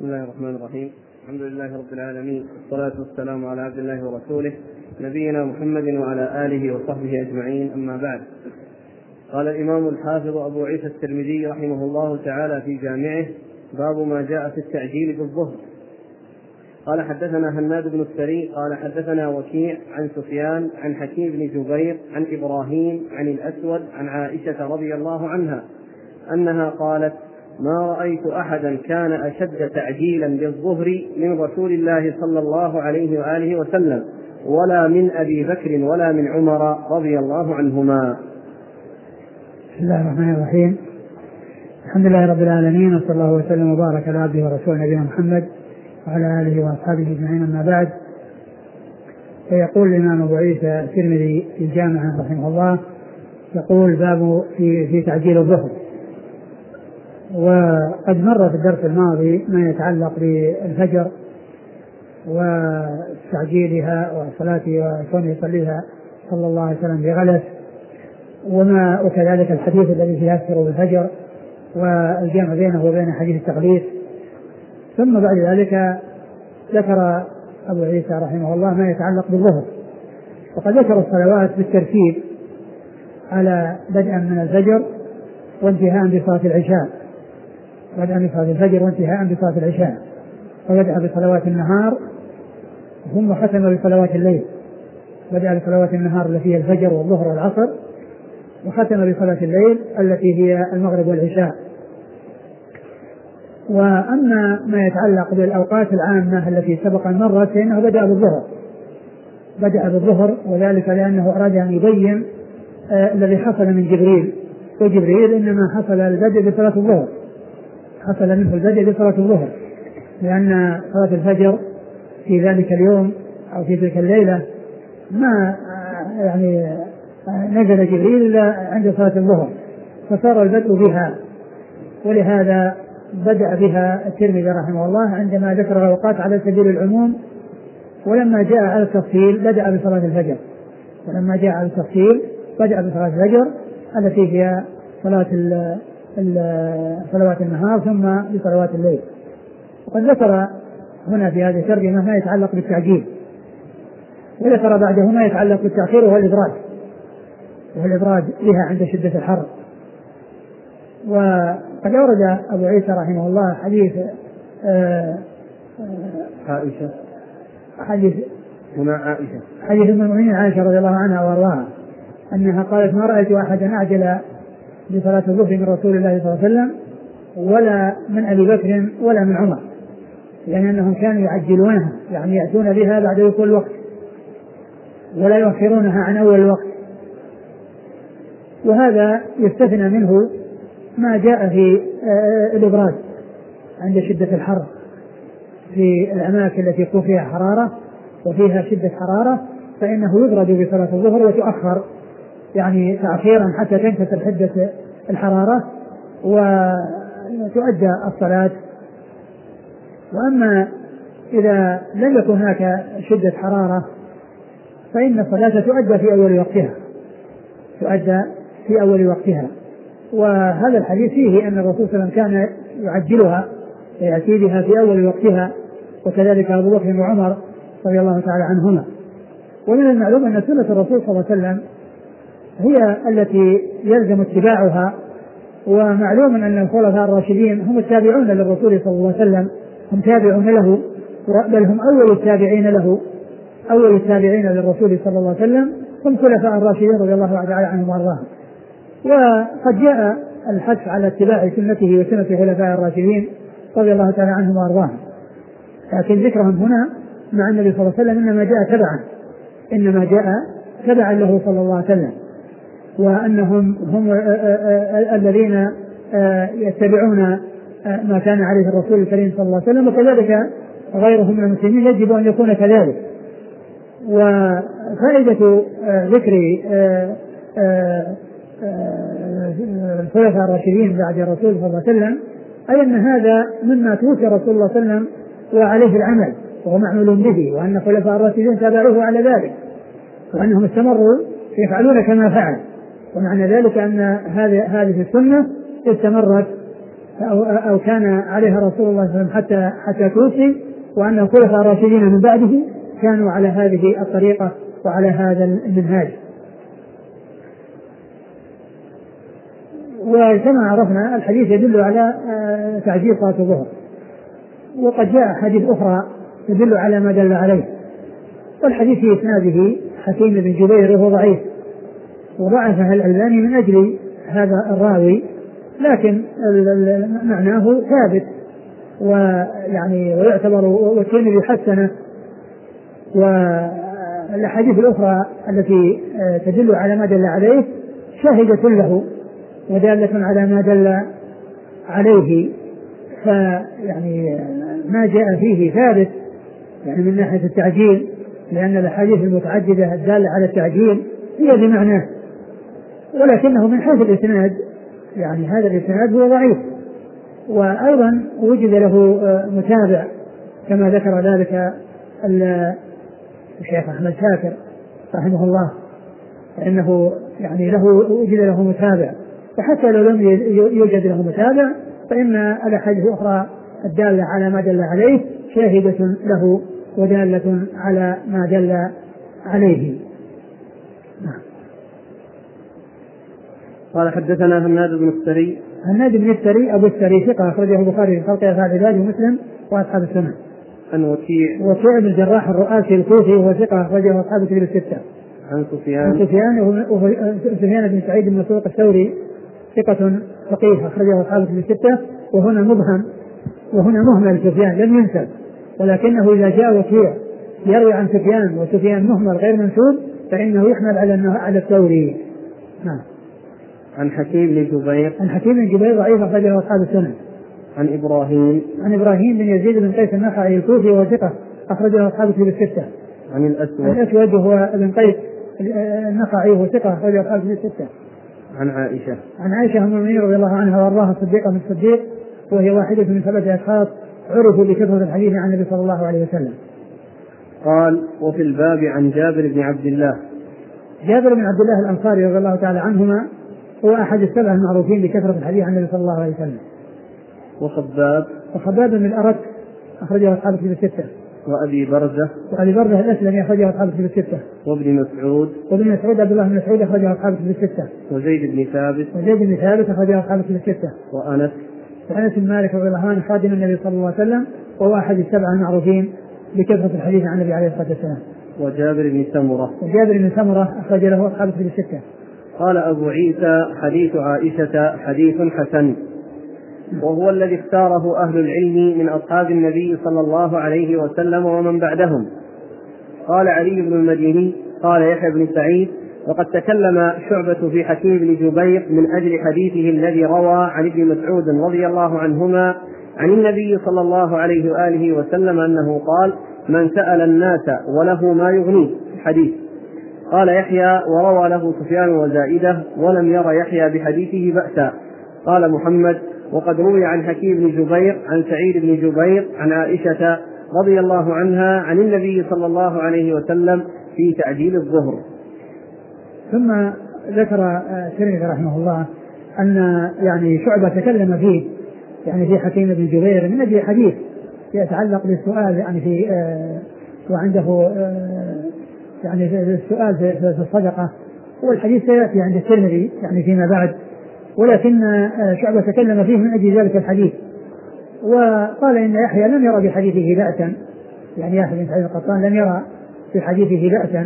بسم الله الرحمن الرحيم. الحمد لله رب العالمين، والصلاة والسلام على عبد الله ورسوله نبينا محمد وعلى آله وصحبه أجمعين، أما بعد. قال الإمام الحافظ أبو عيسى الترمذي رحمه الله تعالى في جامعه: باب ما جاء في التعجيل بالظهر. قال حدثنا هناد بن السري قال حدثنا وكيع عن سفيان عن حكيم بن جبير عن إبراهيم عن الأسود عن عائشة رضي الله عنها أنها قالت: ما رأيت أحدا كان أشد تعجيلا بالظهر من رسول الله صلى الله عليه وآله وسلم، ولا من أبي بكر ولا من عمر رضي الله عنهما. بسم الله الرحمن الرحيم. الحمد لله رب العالمين، وصلى الله وسلم وبارك على عبده ورسوله نبينا محمد وعلى آله وأصحابه أجمعين، أما بعد. فيقول الإمام أبو عيسى الترمذي في الجامعة رحمه الله، يقول: باب في تعجيل الظهر. وقد مر في الدرس الماضي ما يتعلق بالفجر وتعجيلها وصلاتها وكونه يصليها صلى الله عليه وسلم بغلس، وكذلك الحديث الذي فيه يذكر بالفجر والجمع بينه وبين حديث التغليث. ثم بعد ذلك ذكر أبو عيسى رحمه الله ما يتعلق بالظهر، وقد ذكر الصلوات بالترتيب على بدءا من الفجر وانتهاء بصلاة العشاء، بدءا بصلاة الفجر وانتهاء بصلاة العشاء، فبدأ بصلوات النهار ثم ختم بصلوات الليل. بدأ بصلوات النهار التي هي الفجر والظهر والعصر، وختم بصلاة الليل التي هي المغرب والعشاء. وأما ما يتعلق بالأوقات العامة التي سبق أن مرت فإنه بدأ بالظهر، وذلك لأنه أراد أن يبين الذي حصل من جبريل، وجبريل إنما حصل البدء بصلاة الظهر، حصل منه البدء بصلاة الظهر، لأن صلاة الفجر في ذلك اليوم أو في تلك الليلة ما نزل جبريل إلا عند صلاة الظهر، فصار البدء بها، ولهذا بدأ بها الترمذي رحمه الله عندما ذكر الأوقات على سبيل العموم، ولما جاء على التفصيل بدأ بصلاة الفجر، التي هي صلوات النهار ثم بصلوات الليل. وقد ذكر هنا في هذه الترجمة ما يتعلق بالتعجيل، وذكر بعده ما يتعلق بالتأخير وهو الإبراد بها عند شدة الحر. وقد أورد أبو عيسى رحمه الله حديث عائشة، حديث أم المؤمنين عائشة رضي الله عنها وارضاها أنها قالت: ما رأيت أحدا أعجل بصلاة الظهر من رسول الله صلى الله عليه وسلم ولا من أبي بكر ولا من عمر، يعني أنهم كانوا يعجلونها، يعني يأتون بها بعد دخول الوقت ولا يؤخرونها عن أول الوقت. وهذا يستثنى منه ما جاء في الإبراد عند شدة الحر في الأماكن التي يكون فيها حرارة وفيها شدة حرارة، فإنه يبرد بصلاة الظهر وتؤخر يعني تأخيرا حتى تنكسر حدة الحرارة وتؤدى الصلاة. وأما إذا لم يكن هناك شدة حرارة فإن الصلاة تؤدى في أول وقتها. وهذا الحديث فيه أن الرسول صلى الله عليه وسلم كان يعجلها ويأتي بها في أول وقتها، وكذلك أبو بكر وعمر رضي الله تعالى عنهما. ومن المعلوم أن سنة الرسول صلى الله عليه وسلم هي التي يلزم اتباعها، ومعلوم أن الخلفاء الراشدين هم التابعون للرسول صلى الله عليه وسلم، هم تابعون له، بل هم أول التابعين للرسول صلى الله عليه وسلم، هم خلفاء الراشدين رضي الله تعالى عنهم وارضاهم. وقد جاء الحث على اتباع سنته وسنة خلفاء الراشدين رضي الله تعالى عنهم وارضاهم، لكن ذكرهم هنا مع النبي صلى الله عليه وسلم إنما جاء تبعا له صلى الله عليه وسلم، وأنهم هم الذين يتبعون ما كان عليه الرسول الكريم صلى الله عليه وسلم، وكذلك غيرهم من المسلمين يجب أن يكون كذلك. وفائدة ذكر الخلفاء الراشدين بعد الرسول صلى الله عليه وسلم أي أن هذا مما توفي رسول الله صلى الله عليه وسلم وعليه العمل وهو معمول به، وأن الخلفاء الراشدين تابعوه على ذلك، وأنهم استمروا يفعلون كما فعل. ومعنى ذلك أن هذه السنة استمرت أو كان عليها رسول الله صلى الله عليه وسلم حتى توفي، وأن الخلفاء الراشدين من بعده كانوا على هذه الطريقة وعلى هذا المنهاج. وكما عرفنا الحديث يدل على تعجيل صلاة الظهر، وقد جاء حديث أخرى يدل على ما دل عليه، والحديث في إسناده حكيم بن جبير وهو ضعيف، وضعفه الألباني من أجل هذا الراوي، لكن معناه ثابت ويعني ويعتبر والترمذي حسنه. والأحاديث الأخرى التي تدل على ما دل عليه شاهدة له ودالة على ما دل عليه، فيعني ما جاء فيه ثابت يعني من ناحية التعجيل، لأن الأحاديث المتعددة الدالة على التعجيل هي بمعناه، ولكنه من حيث الإسناد يعني هذا الإسناد هو ضعيف. وأيضا وجد له متابع كما ذكر ذلك الشيخ أحمد شاكر رحمه الله، فإنه يعني وجد له متابع، وحتى لو لم يوجد له متابع فإن الأحاديث الأخرى الدالة على ما دل عليه شاهدة له ودالة على ما دل عليه. قال حدثنا هناد بن السري. هناد بن السري أبو السري ثقة أخرجه البخاري في خلق أفعال العباد ومسلم وأصحاب السنة. عن وكيع بن الجراح الرؤاسي الكوفي وهو ثقة أخرجه أصحاب الكتب الستة. عن سفيان بن سعيد بن مسروق الثوري ثقة فقيه أخرجه أصحاب الكتب الستة. وهنا مهمل سفيان لم ينسب، ولكنه إذا جاء وكيع يروي عن سفيان وسفيان مهمل غير منسوب فإنه يحمل على الثوري. نعم. عن حكيم بن جبير ضعيف أخرجه أصحاب السنة. عن إبراهيم بن يزيد بن قيس النخعي الكوفي وهو ثقة أخرجه أصحاب الكتب الستة. عن الأسود وهو ابن قيس النخعي وهو ثقة أخرجه أصحاب الكتب الستة. عن عائشة أم المؤمنين رضي الله عنها وأرضاها الصديقة من الصديق، وهي واحدة من 7 أشخاص عرفوا بكثرة الحديث عن النبي صلى الله عليه وسلم. قال وفي الباب عن جابر بن عبد الله الأنصاري رضي الله تعالى عنهما، هو أحد ال7 المعروفين بكثرة الحديث عن النبي صلى الله عليه وسلم. وخباب بن الأرت أخرجه أصحاب الكتب الستة. وأبي برزة الأسلمي أخرجه أصحاب الكتب الستة. وابن مسعود عبد الله بن مسعود أخرجه أصحاب الكتب الستة. وزيد بن ثابت أخرجه أصحاب الكتب الستة. وأنس بن مالك رضي الله عنه خادم النبي صلى الله عليه وسلم، وهو أحد ال7 المعروفين بكثرة الحديث عن النبي عليه الصلاة والسلام. وجابر بن سمرة أخرج له أصحاب الكتب الستة. قال أبو عيسى حديث عائشة حديث حسن، وهو الذي اختاره أهل العلم من أصحاب النبي صلى الله عليه وسلم ومن بعدهم. قال علي بن المديني قال يحيى بن سعيد وقد تكلم شعبة في حكيم بن جبير من أجل حديثه الذي روى عن ابن مسعود رضي الله عنهما عن النبي صلى الله عليه وآله وسلم أنه قال من سأل الناس وله ما يغنيه الحديث. قال يحيى وروى له سفيان وزائدة ولم ير يحيى بحديثه بأسا. قال محمد وقد روي عن حكيم بن جبير عن سعيد بن جبير عن عائشة رضي الله عنها عن النبي صلى الله عليه وسلم في تعجيل الظهر. ثم ذكر الترمذي رحمه الله أن يعني شعبة تكلم فيه يعني في حكيم بن جبير من أجل حديث يتعلق بالسؤال يعني في وعنده يعني السؤال في الصدقة، والحديث سيأتي عند الترمذي يعني فيما بعد، ولكن شعبة تكلم فيه من أجل ذلك الحديث، وقال إن يحيى لم يرى بحديثه بأسا، يعني يحيى بن سعيد القطان لم يرى بحديثه بأسا،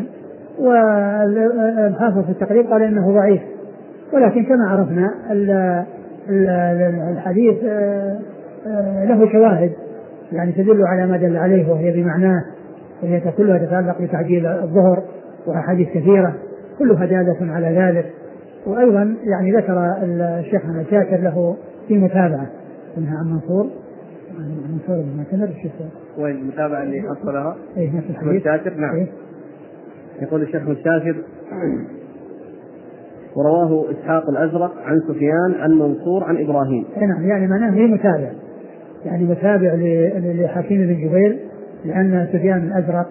والحافظ في التقريب قال إنه ضعيف، ولكن كما عرفنا الحديث له شواهد يعني تدل على ما دل عليه وهي بمعناه، وهي كلها تتعلق بتعجيل الظهر، وأحاديث كثيرة كلها دالة على ذلك. وأيضا يعني ذكر الشيخ أحمد شاكر له في متابعة منها عن منصور بن معتمر. وين المتابعة اللي حصلها؟ إيه نفس الحديث شاكر. نعم. إيه؟ يقول الشيخ الشاكر ورواه إسحاق الأزرق عن سفيان عن منصور عن إبراهيم. نعم، يعني معناه هي متابع، يعني متابع لحكيم بن جبير، لأن سفيان الأزرق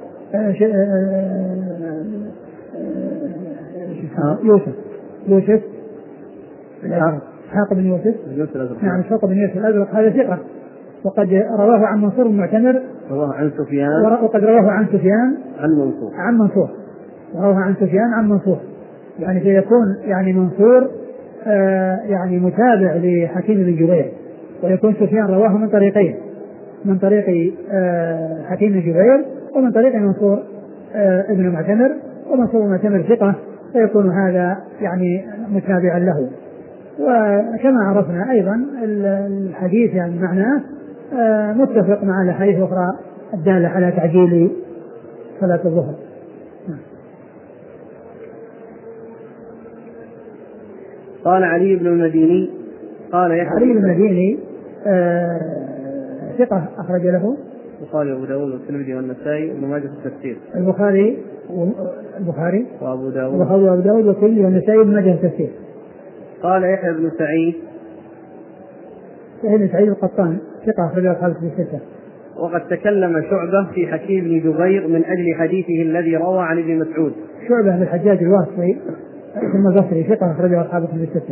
يوسف إسحاق بن يوسف. نعم إسحاق بن يوسف الأزرق هذا ثقة، وقد رواه عن منصور المعتمر، رواه عن سفيان، وقد رواه عن سفيان عن منصور، رواه عن سفيان عن منصور، يعني فيكون يعني منصور يعني متابع لحكيم بن جبير، ويكون سفيان رواه من طريقين، من طريق حكيم بن جبير ومن طريق منصور ابن معتمر، ومنصور المعتمر ثقة، فيكون هذا يعني متابعا له. وكما عرفنا أيضا الحديث يعني معناه متفق مع الأحاديث الأخرى الدالة على تعجيل صلاة الظهر. قال علي بن المديني قال يحيى علي بن المديني ثقة أخرج له البخاري وأبو داود والترمذي والنسائي وابن ماجه في التفسير. البخاري وأبو داود والترمذي والنسائي وابن ماجه في التفسير. قال يحيى بن سعيد القطان ثقة أخرج أصحاب الكتب الستة. وقد تكلم شعبة في حكيم بن جبير من أجل حديثه الذي روى عن ابن مسعود. شعبة بن الحجاج الواسطي ثم البصري ثقة أخرج أصحاب الكتب الستة.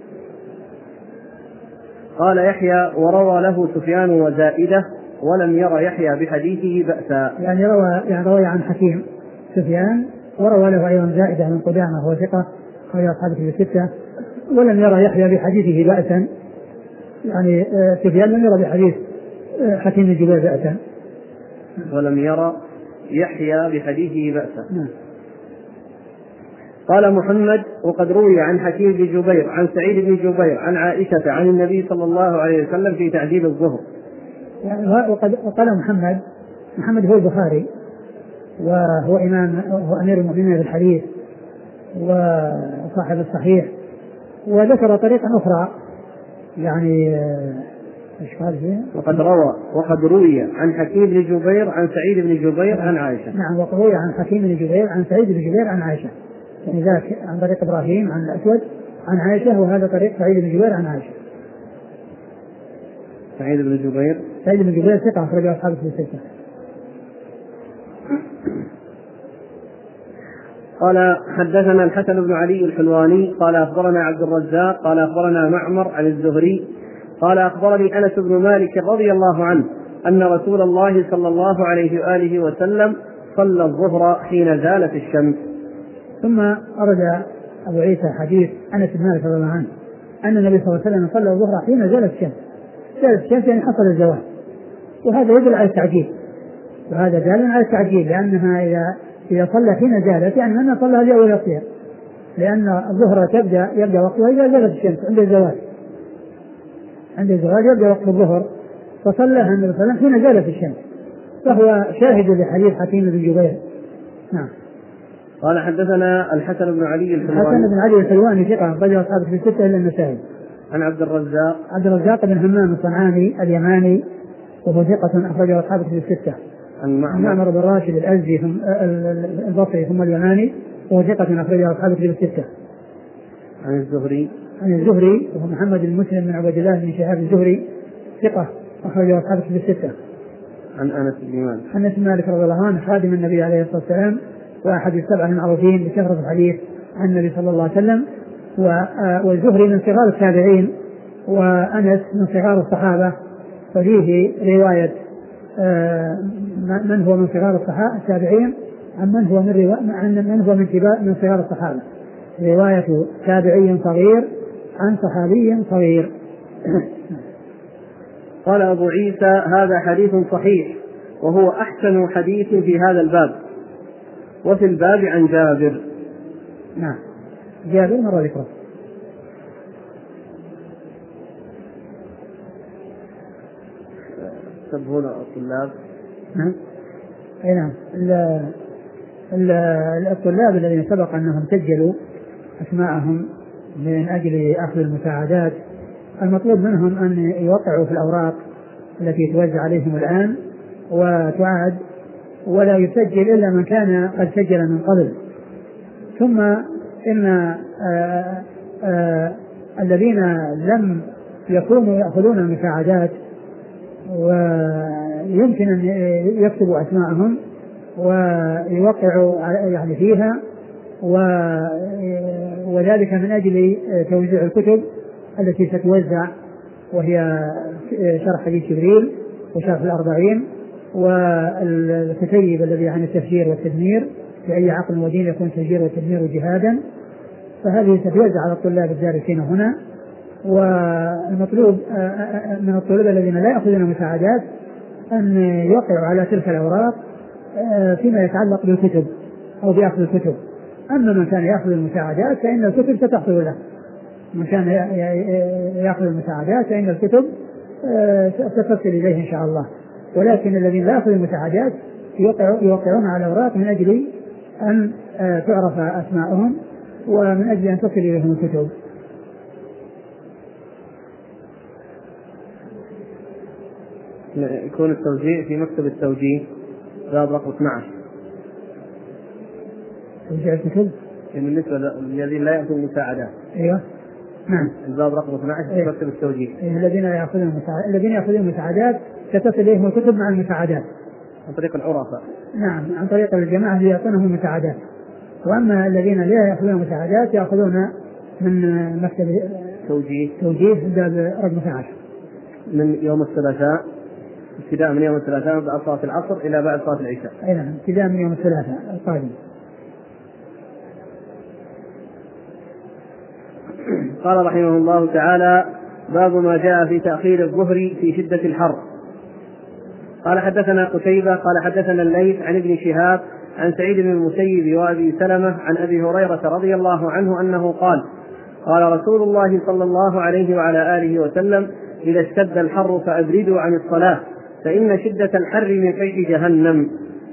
قال يحيى وروى له سفيان وزائدة ولم ير يحيى بحديثه بأسا. يعني روى عن حكيم سفيان، وروى له أيضا زائدة من قدامة وهو ثقة أخرج أصحاب الكتب الستة، ولم ير يحيى بحديثه بأسا، يعني سفيان لم ير بحديث حكيم بن جبير بأسا. ولم ير يحيى بحديثه بأسا. قال محمد وقد روي عن حكيم بن جبير عن سعيد بن جبير عن عائشة عن النبي صلى الله عليه وسلم في تعجيل الظهر. وقال محمد هو البخاري، وهو هو أمير المؤمنين في الحديث وصاحب الصحيح، وذكر طريقا أخرى يعني ايش قال فيها؟ وقد روي عن حكيم بن جبير عن سعيد بن جبير عن عائشة. نعم وقد روي عن حكيم بن جبير عن سعيد بن جبير عن عائشة، يعني ذاك عن طريق إبراهيم عن الأسود عن عائشة، وهذا طريق سعيد بن جبير عن عائشة. سعيد بن جبير ثقة أخرج أصحاب الكتب الستة. قال حدثنا الحسن بن علي الحلواني قال أخبرنا عبد الرزاق قال أخبرنا معمر عن الزهري قال أخبرني أنس بن مالك رضي الله عنه أن رسول الله صلى الله عليه وآله وسلم صلى الظهر حين زالت الشمس. ثم أرد أبو عيسى حديث أنس بن مالك رضي الله عنه أن النبي صلى الله عليه وسلم صلى الظهر حين زالت الشمس. زالت الشمس يعني حصل الزوال، وهذا يدل على التعجيل، وهذا دال على التعجيل، لأنها إذا صلى حين زالت يعني أنها صلى هذه أول وقتها، لأن الظهر يبدأ وقتها إذا زالت الشمس عند الزوال يبدأ وقت الظهر، فصلىها النبي صلى الله عليه وسلم حين زالت الشمس، فهو شاهد لحديث حكيم بن جبير. نعم. قال حدثنا الحسن بن علي الحلواني ثقة أخرج أصحاب الكتب الستة إلا النسائي. عن عبد الرزاق بن همام الصنعاني اليماني وهو ثقة أخرج أصحاب الكتب الستة. عن معمر بن راشد الأزدي البصري ثم اليماني وهو ثقة أخرج أصحاب الكتب الستة. عن الزهري وهو محمد بن مسلم بن عبد الله بن شهاب الزهري ثقة أخرج أصحاب الكتب الستة. عن أنس بن مالك رضي الله عنه خادم النبي عليه الصلاة والسلام وأحد السبعة المعروفين بكثرة الحديث عن النبي صلى الله عليه وسلم، والزهري من صغار التابعين وأنس من صغار الصحابة، ففيه رواية من هو من صغار التابعين عن من هو من صغار الصحابة، رواية تابعي صغير عن صحابي صغير. قال أبو عيسى هذا حديث صحيح وهو أحسن حديث في هذا الباب، وفي الباب عن جابر. نعم جابر مرة ذكره. هنا الطلاب. نعم الطلاب الذين سبق أنهم سجلوا أسماءهم من أجل أخذ المساعدات، المطلوب منهم أن يوقعوا في الأوراق التي توزع عليهم الآن وتعاد، ولا يسجل إلا من كان قد سجل من قبل. ثم إن الذين لم يكونوا يأخذون المساعدات ويمكن أن يكتبوا أسماءهم ويوقعوا يعني فيها، وذلك من أجل توزيع الكتب التي ستوزع، وهي شرح حديث جبريل وشرح الأربعين والكتيب الذي عن التفجير والتدمير بأي عقل ودين يكون تفجير والتدمير جهادا، فهذه ستوزع على الطلاب الدارسين هنا. والمطلوب من الطلاب الذين لا يأخذون مساعدات أن يوقعوا على تلك الأوراق فيما يتعلق بالكتب أو بأخذ الكتب. أما من كان يأخذ المساعدات فإن الكتب ستحصل له، من كان يأخذ المساعدات فإن الكتب ستصل إليه إن شاء الله. ولكن الذين لا يأخذون المساعدات يوقعون على الأوراق من أجل أن تعرف أسماءهم ومن أجل أن تصل إليهم الكتب. يكون التوزيع في مكتب التوجيه باب رقم 12. توزيع الكتب بالنسبة للذين لا يأخذون المساعدات. أيوه نعم. الباب رقم 12 في مكتب التوجيه. الذين يأخذون المساعدات ستصل إليهم الكتب مع المساعدات عن طريق العرفاء. نعم، عن طريق الجماعة اللي يعطونهم مساعدات. وأما الذين لا يأخذون مساعدات يأخذون من مكتب توجيه باب رقم 12 من يوم الثلاثاء، ابتداء من يوم الثلاثاء بعد صلاة العصر إلى بعد صلاة العشاء. أي نعم، ابتداء من يوم الثلاثاء القادم. قال رحمه الله تعالى: باب ما جاء في تأخير الظهر في شدة الحر. قال حدثنا قتيبة قال حدثنا الليث عن ابن شهاب عن سعيد بن المسيب وأبي سلمة عن أبي هريرة رضي الله عنه أنه قال: قال رسول الله صلى الله عليه وعلى آله وسلم: إذا اشتد الحر فأبردوا عن الصلاة فإن شدة الحر من فيح جهنم.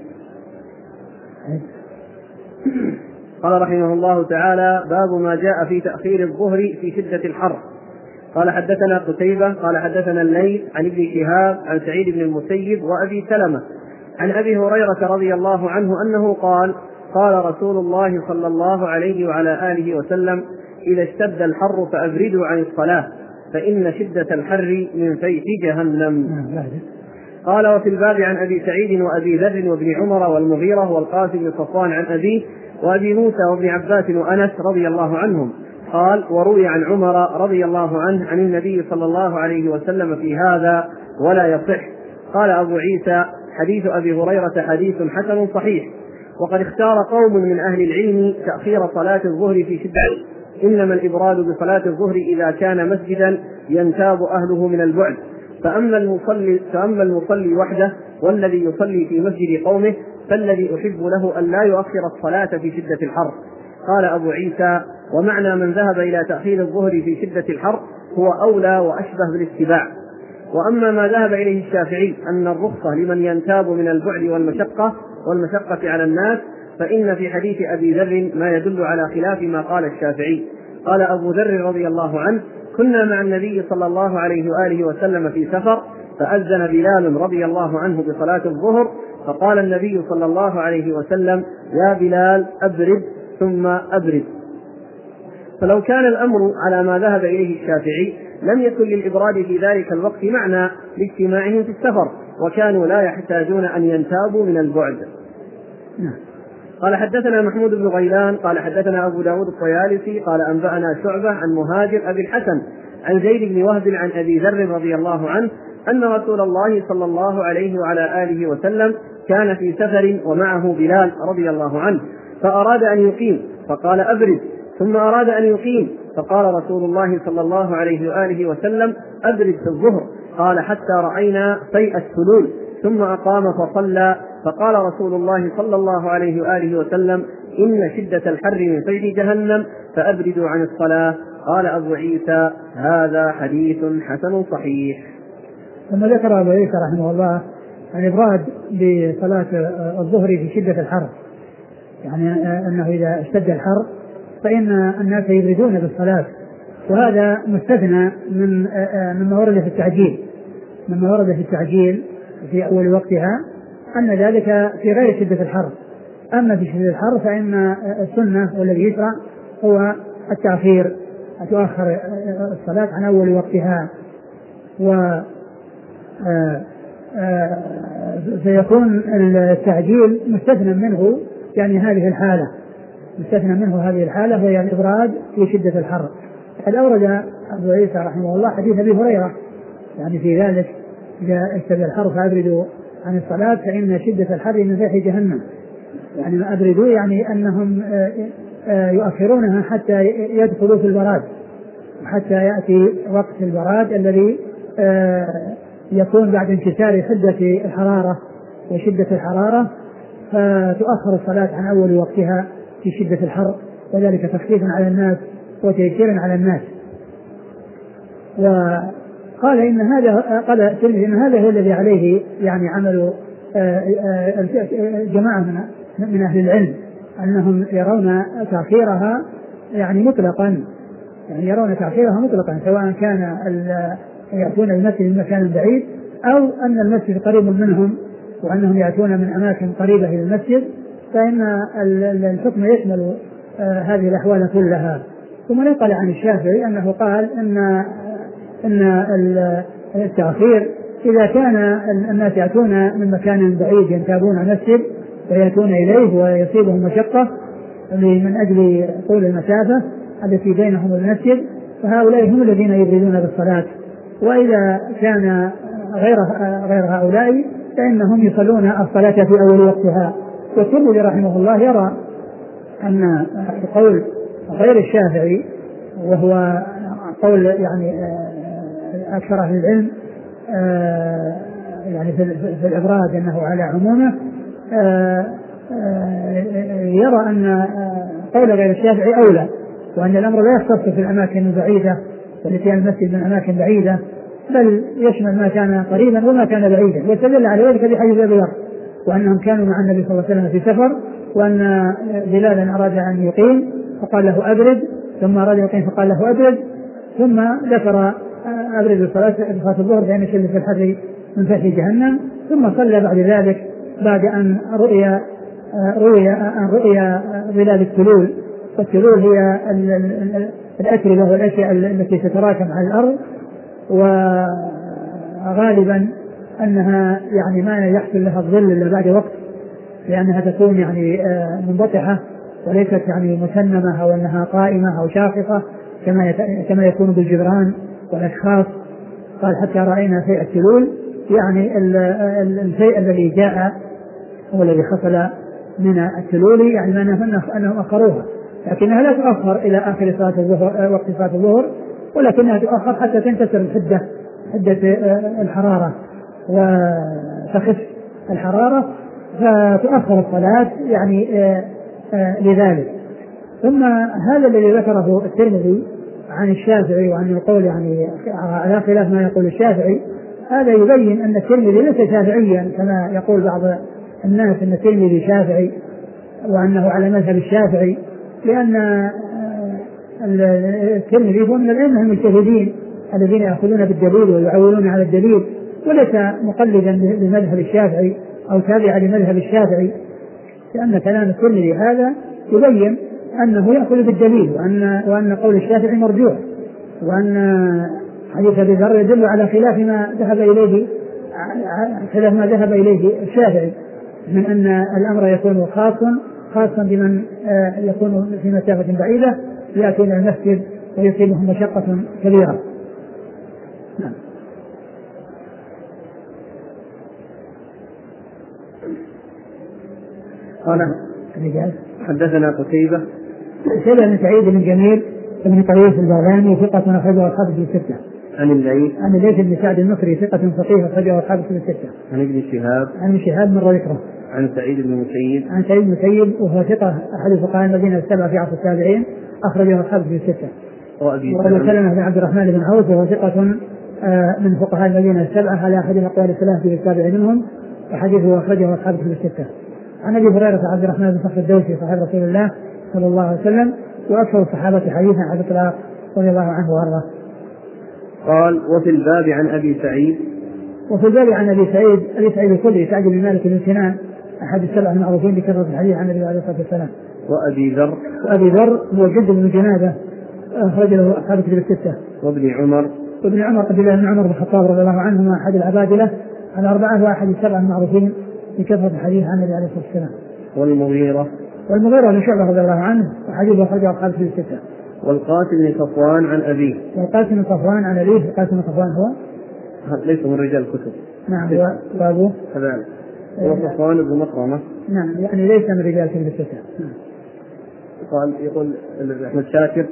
قال رحمه الله تعالى: باب ما جاء في تأخير الظهر في شدة الحر. قال حدثنا قتيبة قال حدثنا الليث عن ابن شهاب عن سعيد بن المسيب وأبي سلمة عن أبي هريرة رضي الله عنه أنه قال: قال رسول الله صلى الله عليه وعلى آله وسلم: إذا اشتد الحر فأبردوا عن الصلاة فإن شدة الحر من فيح جهنم. قال: وفي الباب عن أبي سعيد وأبي ذر وابن عمر والمغيرة والقاسم بن صفوان عن أبيه وأبي موسى وابن عباس وأنس رضي الله عنهم. قال: وروي عن عمر رضي الله عنه عن النبي صلى الله عليه وسلم في هذا ولا يصح. قال أبو عيسى: حديث أبي هريرة حديث حسن صحيح. وقد اختار قوم من أهل العلم تأخير صلاة الظهر في شدة، إنما الإبراد بصلاة الظهر إذا كان مسجدا ينتاب أهله من البعد، فأما المصلي وحده والذي يصلي في مسجد قومه فالذي أحب له أن لا يؤخر الصلاة في شدة الحر. قال أبو عيسى: ومعنى من ذهب إلى تأخير الظهر في شدة الحر هو أولى وأشبه بالاتباع. وأما ما ذهب إليه الشافعي أن الرخصة لمن ينتاب من البعد والمشقة على الناس، فإن في حديث أبي ذر ما يدل على خلاف ما قال الشافعي. قال أبو ذر رضي الله عنه: كنا مع النبي صلى الله عليه وآله وسلم في سفر فأذن بلال رضي الله عنه بصلاة الظهر، فقال النبي صلى الله عليه وسلم: يا بلال أبرد ثم أبرد. فلو كان الأمر على ما ذهب إليه الشافعي لم يكن للإبراد في ذلك الوقت معنى لاجتماعهم في السفر، وكانوا لا يحتاجون أن ينتابوا من البعد. قال حدثنا محمود بن غيلان قال حدثنا أبو داود الطيالسي قال أنبأنا شعبة عن مهاجر أبي الحسن عن زيد بن وهب عن أبي ذر رضي الله عنه أن رسول الله صلى الله عليه وعلى آله وسلم كان في سفر ومعه بلال رضي الله عنه، فأراد أن يقيم فقال: أبرد. ثم أراد أن يقيم فقال رسول الله صلى الله عليه وآله وسلم: أبرد في الظهر. قال: حتى رأينا فيء السلول. ثم أقام فصلى، فقال رسول الله صلى الله عليه وآله وسلم: إن شدة الحر من فيح جهنم فأبردوا عن الصلاة. قال أبو عيسى: هذا حديث حسن صحيح. ثم ذكر أبو عيسى رحمه الله الإبراد بصلاة الظهر في شدة الحر، يعني أنه إذا اشتد الحر فإن الناس يبردون بالصلاة، وهذا مستثنى مما ورد في التعجيل، مما ورد في التعجيل في أول وقتها أن ذلك في غير شدة الحر. أما في شدة الحر فإن السنة والذي يشرع هو التأخير، تؤخر الصلاة عن أول وقتها، فيكون التعجيل مستثنى منه، يعني هذه الحالة مستثنى منه هذه الحالة وهي الإبراد في شدة الحر. قد أورد أبو عيسى رحمه الله حديث أبي هريرة يعني في ذلك إذا اشتد الحر فأبردوا عن الصلاة فإن شدة الحر من فيح جهنم. يعني ما أبردوا يعني أنهم يؤخرونها حتى يدخلوا في البراد وحتى يأتي وقت البراد الذي يكون بعد انكسار حدة الحرارة وشدة الحرارة، فتؤخر الصلاة عن أول وقتها في شدة الحر، وذلك تخفيفا على الناس وتيسيرا على الناس. وقال إن هذا قال الترمذي إن هذا هو الذي عليه يعني عمل جماعة من أهل العلم، أنهم يرون تأخيرها يعني مطلقا، يعني يرون تأخيرها مطلقا سواء كان يأتون المسجد من مكان بعيد أو أن المسجد قريب منهم وأنهم يأتون من أماكن قريبة إلى المسجد، فإن الحكم يشمل هذه الأحوال كلها. ثم نقل عن الشافعي أنه قال أن التأخير إذا كان الناس يأتون من مكان بعيد ينتابون المسجد ويأتون إليه ويصيبهم مشقة من أجل طول المسافة التي بينهم والمسجد، فهؤلاء هم الذين يبردون بالصلاة. وإذا كان غير هؤلاء فإنهم يصلون الصلاة في أول وقتها. والترمذي رحمه الله يرى أن قول غير الشافعي وهو قول يعني أكثر أهل العلم يعني في الإبراد أنه على عمومه، يرى أن قول غير الشافعي أولى، وأن الأمر لا يختص في الأماكن البعيدة والتي المسجد من أماكن بعيدة، بل يشمل ما كان قريبا وما كان بعيدا. واستدل على ذلك بحديث أبي ذر وأنهم كانوا مع النبي صلى الله عليه وسلم في سفر، وأن بلالا أراد أن يقيم فقال له أبرد، ثم أراد يقيم فقال له أبرد، ثم ذكر أبرد صلاة الظهر فإن شدة الحر من فيح جهنم، ثم صلى بعد ذلك بعد أن رؤي ظلال التلول. والتلول هي الأتربة والأشياء التي تتراكم على الأرض، وغالبا أنها يعني ما يحصل لها الظل إلا بعد وقت، لأنها تكون يعني منبطحة وليست يعني مسنمة أو أنها قائمة أو شاخصة كما يكون بالجدران والأشخاص. قال حتى رأينا شيء التلول، يعني الشيء الذي جاء هو الذي حصل من التلول، يعني أنهم أخروها، لكنها لا تؤخر إلى آخر صلاة الظهر وقت صلاة الظهر، ولكنها تؤخر حتى تنكسر حدة الحرارة وتخف الحرارة فتؤخر الصلاة يعني لذلك. ثم هذا الذي ذكره الترمذي عن الشافعي وعن القول يعني على خلاف ما يقول الشافعي، هذا يبين أن الترمذي ليس شافعيا كما يقول بعض الناس أن الترمذي شافعي وأنه على مذهب الشافعي، لأن الترمذي هو من الأئمة المجتهدين الذين يأخذون بالدليل ويعولون على الدليل، وليس مقلدا لمذهب الشافعي أو تابعا لمذهب الشافعي، لأن كلام الترمذي هذا يبين أنه يأخذ بالدليل وأن قول الشافعي مرجوح، وأن حديث أبي ذر يدل على خلاف ما ذهب إليه الشافعي من أن الأمر يكون خاصا بمن يكون في مسافة بعيدة يأتون المسجد ويصيبهم مشقة كبيرة. نعم. قال حدثنا قتيبة بن سعيد بن جميل بن طريف البغلاني ثقة أخرجه أصحابه في الستة. عن الليث بن سعد النصري ثقة فقيه أخرجه أصحابه في الستة. عن ابن شهاب مر ذكره. عن سعيد بن المسيب وهو ثقة أحد فقهاء المدينة السبعة في عصر التابعين أخرجه أصحابه في الستة. وأبي سلمة بن عبد الرحمن بن عوف وهو ثقة من فقهاء المدينة السبعة على أحد أقوال الثلاثة في التابع منهم، وحديثه أخرجه أصحابه في الستة. عن أبي هريرة عبد الرحمن بن صخر الدوسي صاحب رسول الله صلى الله عليه وسلم وأكثر الصحابة حديثا على الإطلاق رضي الله عنه وأرضاه. قال وفي الباب عن أبي سعيد أبي سعيد الخدري سعد بن مالك بن سنان أحد السبع المعروفين بكثرة الحديث عن النبي عليه الصلاة والسلام. وأبي ذر هو جد بن جنادة أخرج له أصحاب كتب الستة. وابن عمر عبد الله بن عمر بن الخطاب رضي الله عنهما أحد العبادلة الأربعة وأحد السبع المعروفين بكثرة الحديث عن النبي عليه الصلاة والسلام. والمغيرة بن شعبة رضي الله عنه وحديث أخرجه أصحاب كتب الستة. والقاسم بن صفوان عن أبيه. والقاسم بن صفوان عن أبيه. القاسم بن صفوان هو ليس من رجال الكتب. نعم. وأبوه كذلك هو صفوان بن مخرمة. نعم يعني ليس من رجال كتب الستة. يقول أحمد شاكر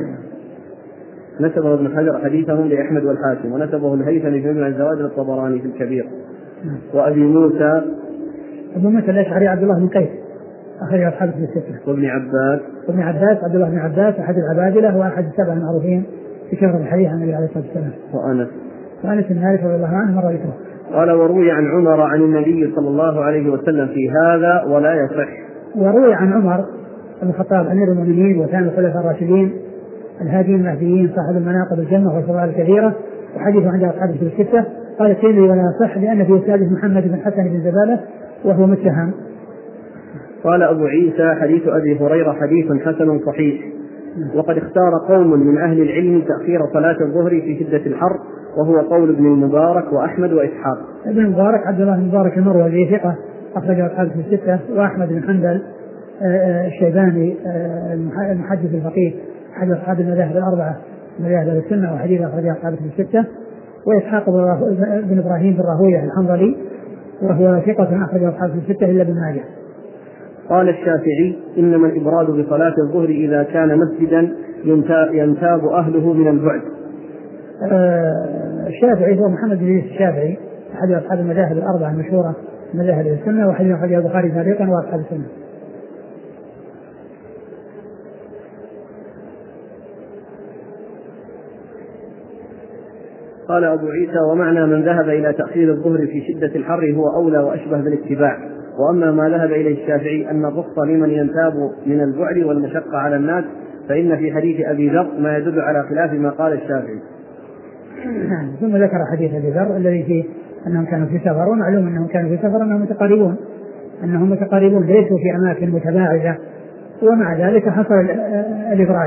نسبه ابن حجر حديثهم لأحمد والحاكم، ونسبه الهيثمي في ابن الزواد للطبراني في الكبير. وأبي موسى الأشعري عبد الله بن قيس أخرج أصحابه في الستة. وابن عباس عبد الله بن عباس أحد العبادلة وأحد السبع المعروفين في شهر الحديث عن النبي عليه الصلاة والسلام. وأنس بن مالك رضي الله عنه مر ذكره. قال وروي عن عمر عن النبي صلى الله عليه وسلم في هذا ولا يصح. وروي عن عمر بن الخطاب أمير المؤمنين وثاني الخلفاء الراشدين الهاديين المهديين صاحب المناقب الجنة والفضائل الكبيرة وحديث عند أصحابه في الستة. قال الترمذي ولا يصح لأن في إسناده محمد بن حسن بن زبالة وهو متهم. قال أبو عيسى حديث أبي هريرة حديث حسن صحيح. وقد اختار قوم من أهل العلم تأخير صلاة الظهر في شدة الحر، وهو قول ابن المبارك وأحمد وإسحاق. ابن المبارك عبد الله بن المبارك المروزي ثقة أخرج أصحابه في الستة، وأحمد بن حنبل الشيباني المحدث الفقيه أحد أصحاب المذاهب الأربعة مذاهب السنة وحديث أخرج أصحابه في الستة، وإسحاق بن إبراهيم بن راهويه الحنظلي وهو ثقة أخرج أصحابه في الستة إلا ابن ماجه. قال الشافعي إنما الإبراد بصلاة الظهر إذا كان مسجدا ينتاب أهله من البعد. الشافعي هو محمد بن الشافعي أحد أصحاب المذاهب الأربعة المشهورة مذاهب السنة وحديث أخرجه البخاري تعليقا وأصحاب السنة. قال أبو عيسى ومعنى من ذهب إلى تأخير الظهر في شدة الحر هو أولى وأشبه بالاتباع. وأما ما ذهب إليه الشافعي أن الرخصة لمن ينتاب من البعد والمشقة على الناس فإن في حديث أبي ذر ما يدل على خلاف ما قال الشافعي. ثم ذكر حديث أبي ذر الذي فيه أنهم كانوا في سفر، ومعلوم أنهم كانوا في سفر أنهم متقاربون ليسوا في أماكن متباعدة، ومع ذلك حصل الإبراج.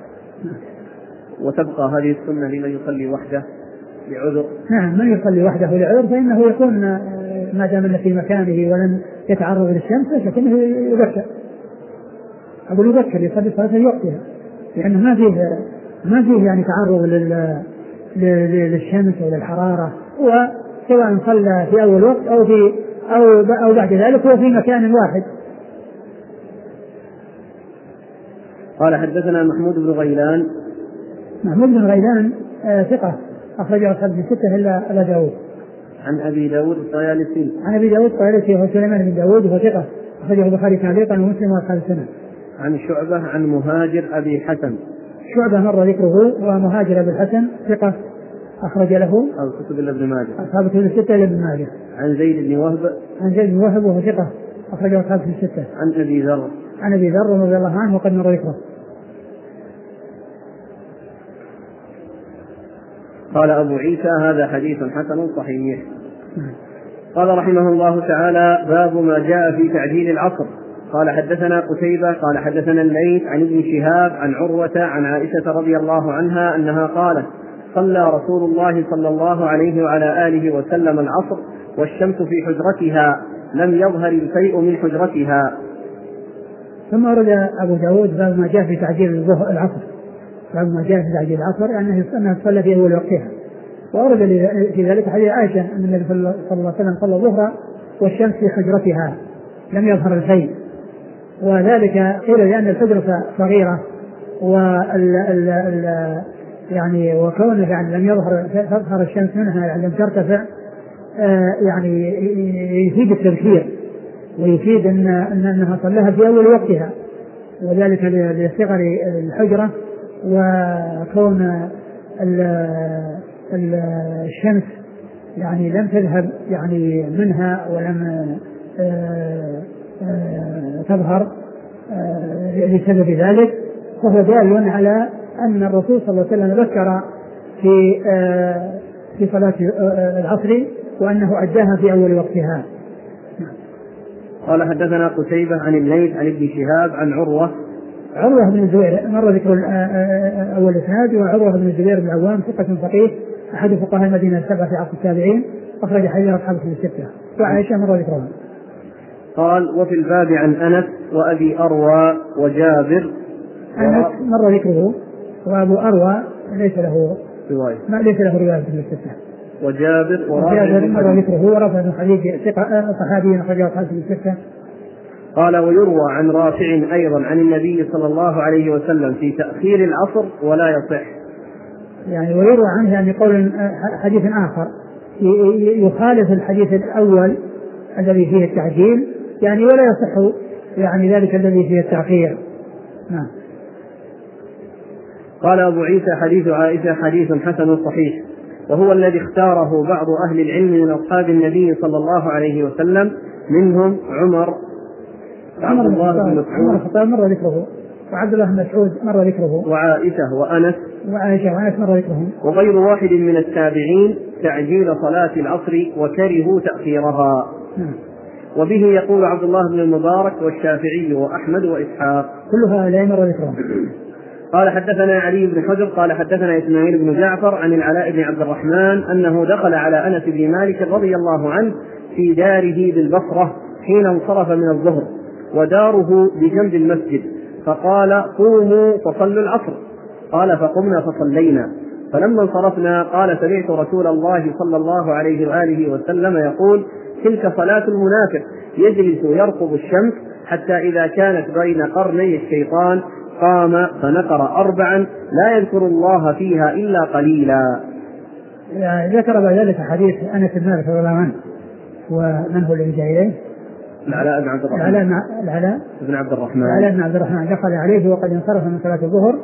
وتبقى هذه السنة لمن يصلي وحده لعذر. نعم من يصلي وحده لعذر فإنه يكون ما دام أنه في مكانه ولم يتعرض للشمس فإنه يبكر. أقول يبكر يصلي صلاة في وقتها، لأنه ما فيه يعني تعرض للشمس أو للحرارة، وسواء صلى في أول وقت أو بعد ذلك هو في مكان واحد. قال حدثنا محمود بن غيلان. محمود بن غيلان ثقة أخرجه أصحاب الستة إلا أبا داود. عن أبي داود الطيالسي. عن أبي داود الطيالسي هو سليمان بن داود وهو ثقة أخرجه البخاري تعليقا ومسلم وأصحاب السنة. عن شعبة عن مهاجر أبي حسن. شعبة مر ذكره، ومهاجر أبي الحسن ثقة أخرج له كتب ابن ماجه أصحاب الكتب الستة إلا ابن ماجه. عن زيد بن وهب وهو ثقة أخرجه أصحاب الستة. عن أبي ذر رضي الله عنه وقد مر ذكره. قال أبو عيسى هذا حديث حسن صحيح. قال رحمه الله تعالى باب ما جاء في تعجيل العصر. قال حدثنا قتيبة قال حدثنا الليث عن ابن شهاب عن عروة عن عائشة رضي الله عنها أنها قالت صلى رسول الله صلى الله عليه وعلى آله وسلم العصر والشمس في حجرتها لم يظهر الفيء من حجرتها. ثم أرد أبو داود باب ما جاء في تعجيل العصر. باب ما جاء في تعجيل العصر يعني أنها تصلى في أول وقتها، وأرد في ذلك حديث عائشة أن النبي صلى الله عليه وسلم صلى الظهر والشمس في حجرتها لم يظهر الفيء، وذلك قيل لأن الحجرة صغيرة يعني وكونه يعني لم تظهر الشمس منها يعني لم ترتفع يعني يفيد التبكير ويفيد أنها صلىها في أول وقتها، وذلك لصغر الحجرة وكون الشمس يعني لم تذهب يعني منها ولم تظهر لسبب ذلك، فهو دال على أن الرسول صلى الله عليه وسلم ذكر في صلاة العصر وأنه أداها في أول وقتها. قال حدثنا قتيبة عن الليث عن ابن شهاب عن عروة بن الزبير مر ذكر أول إسناد، وعروة بن الزبير بن العوام ثقة فقيه أحد فقهاء المدينة السبعة في عصر التابعين أخرج حديث أصحابه في الستة، وعائشة مر ذكرها. قال وفي الباب عن أنس وأبي أروى وجابر. أنس مر ذكره وأبو أروى ليس له رواية في الاستثناء. وجابر مر ذكره ورفع بن خديج صحابي أخرجه أصحاب الستة. قال ويروى عن رافع أيضا عن النبي صلى الله عليه وسلم في تأخير العصر ولا يصح. يعني ويروى عنه يعني قول حديث آخر يخالف الحديث الأول الذي فيه التعجيل يعني ولا يصح يعني ذلك الذي فيه التأخير. نعم. قال أبو عيسى حديث عائشة حديث حسن صحيح، وهو الذي اختاره بعض أهل العلم من أصحاب النبي صلى الله عليه وسلم، منهم عمر بن الخطاب مر ذكره، وعبد الله بن مسعود مر ذكره، وعائشة وأنس مر ذكرهم، وغير واحد من التابعين تعجيل صلاة العصر وكرهوا تأخيرها. وبه يقول عبد الله بن المبارك والشافعي وأحمد وإسحاق، كل هؤلاء مر ذكرهم. قال حدثنا علي بن حجر قال حدثنا إسماعيل بن جعفر عن العلاء بن عبد الرحمن أنه دخل على أنس بن مالك رضي الله عنه في داره بالبصرة حين انصرف من الظهر، وداره بجنب المسجد، فقال قوموا فصلوا العصر. قال فقمنا فصلينا، فلما انصرفنا قال سمعت رسول الله صلى الله عليه وآله وسلم يقول تلك صلاة المنافق يجلس يرقب الشمس حتى إذا كانت بين قرني الشيطان قام فنقر 4 لا يذكر الله فيها إلا قليلا. يعني ذكر بعد ذلك حديث أنس بن مالك رضي الله عنه، ومن هو الذي جاء إليه؟ العلاء بن عبد الرحمن دخل عليه وقد انصرف من صلاة الظهر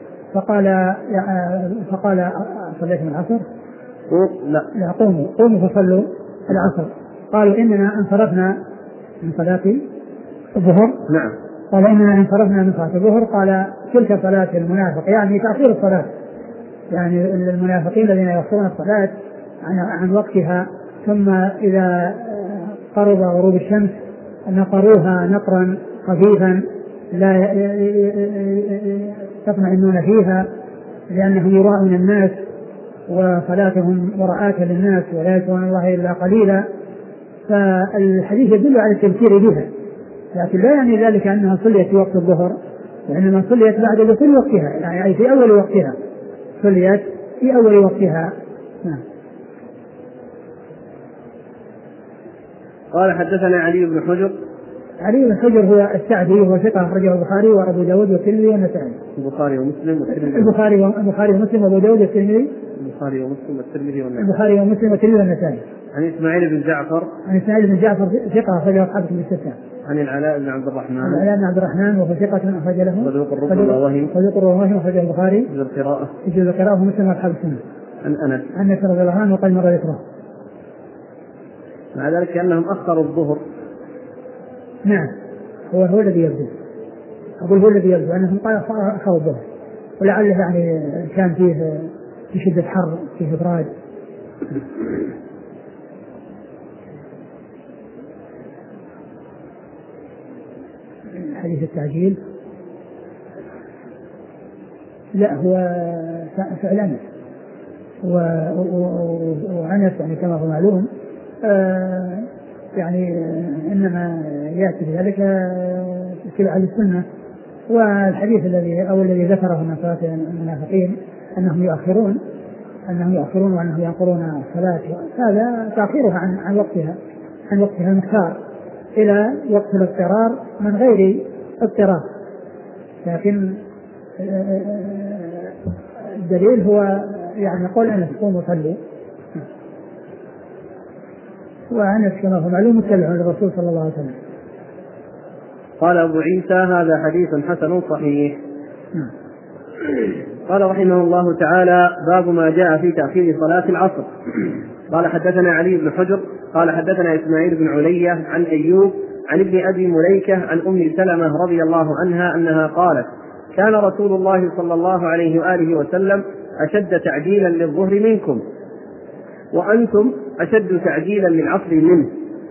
فقال صليتم العصر؟ لا قوموا فصلوا العصر. قالوا إننا انصرفنا من صلاة الظهر. نعم. قال إننا انصرفنا من صلاة الظهر. قال تلك صلاة المنافق، يعني تأخير الصلاة، يعني المنافقين الذين يأخرون الصلاة عن وقتها، ثم إذا قرب غروب الشمس نقروها نقرا خفيفا لا يطمئنون فيها، لأنهم يراءون الناس وصلاتهم مراءة للناس ولا يذكرون الله إلا قليلا. فالحديث يدل على التذكير بها، لكن لا يعني ذلك أنها صليت في وقت الظهر، وإنما صليت بعد دخول وقتها، يعني في أول وقتها، صليت في أول وقتها. قال حدثنا علي بن حجر. علي بن حجر هو السعدي، وهو ثقة أخرجه البخاري وأبو داود والترمذي والنسائي. البخاري ومسلم وأبو داود والترمذي. البخاري ومسلم والنسائي. عن إسماعيل بن جعفر ثقة أخرجه أصحاب الكتب الستة. عن العلاء بن عبد الرحمن وهو ثقة أخرج له صدوق الربما أخرج البخاري في القراءة ومسلم وأصحاب السنة. عن أنس رضي الله عنه وقد مر ذكره. مع ذلك أنهم أخروا الظهر. نعم، هو الذي يبدو، أنهم أخروا الظهر، ولعله يعني كان فيه شدة حر، فيه إبراد. حديث التعجيل لا هو فعل أنس، وأنس يعني كما هو معلوم يعني إنما يأتي بذلك في على السنة. والحديث الذي ذكره من صلاة المنافقين أنهم يؤخرون وأنهم ينقرون الصلاة، هذا تأخيرها عن وقتها المختار إلى وقت الاضطرار من غير اضطرار. لكن الدليل هو يعني قول أنس قوموا صلوا، وأنس كما هو معلوم متبع للرسول صلى الله عليه وسلم. قال أبو عيسى هذا حديث حسن صحيح. قال رحمه الله تعالى باب ما جاء في تأخير صلاة العصر. قال حدثنا علي بن حجر قال حدثنا إسماعيل بن علية عن أيوب عن ابن أبي مليكة عن أم سلمة رضي الله عنها أنها قالت كان رسول الله صلى الله عليه وآله وسلم أشد تعجيلا للظهر منكم وأنتم أشد تعجيلا للعصر منه.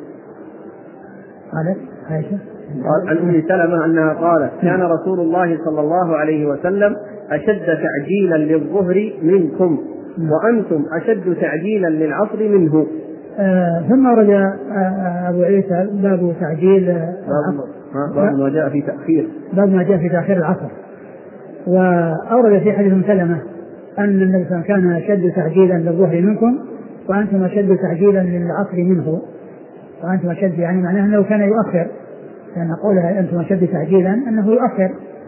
قالت عائشة عن أم سلمة أنها قالت كان رسول الله صلى الله عليه وسلم أشد تعجيلا للظهر منكم وأنتم أشد تعجيلا للعصر منه. ثم رجع أبو عيسى باب تعجيل باب ما جاء في تأخير العصر. وأورد في حديث سلمة أن النبي صلى الله عليه وسلم كان أشد تعجيلا للظهر منكم وأنتم أشد تعجيلا للعصر منه، وأنتم أشد يعني معناه أنه كان يؤخر، لأن قولها أنتم أشد تعجيلا أنه يؤخر،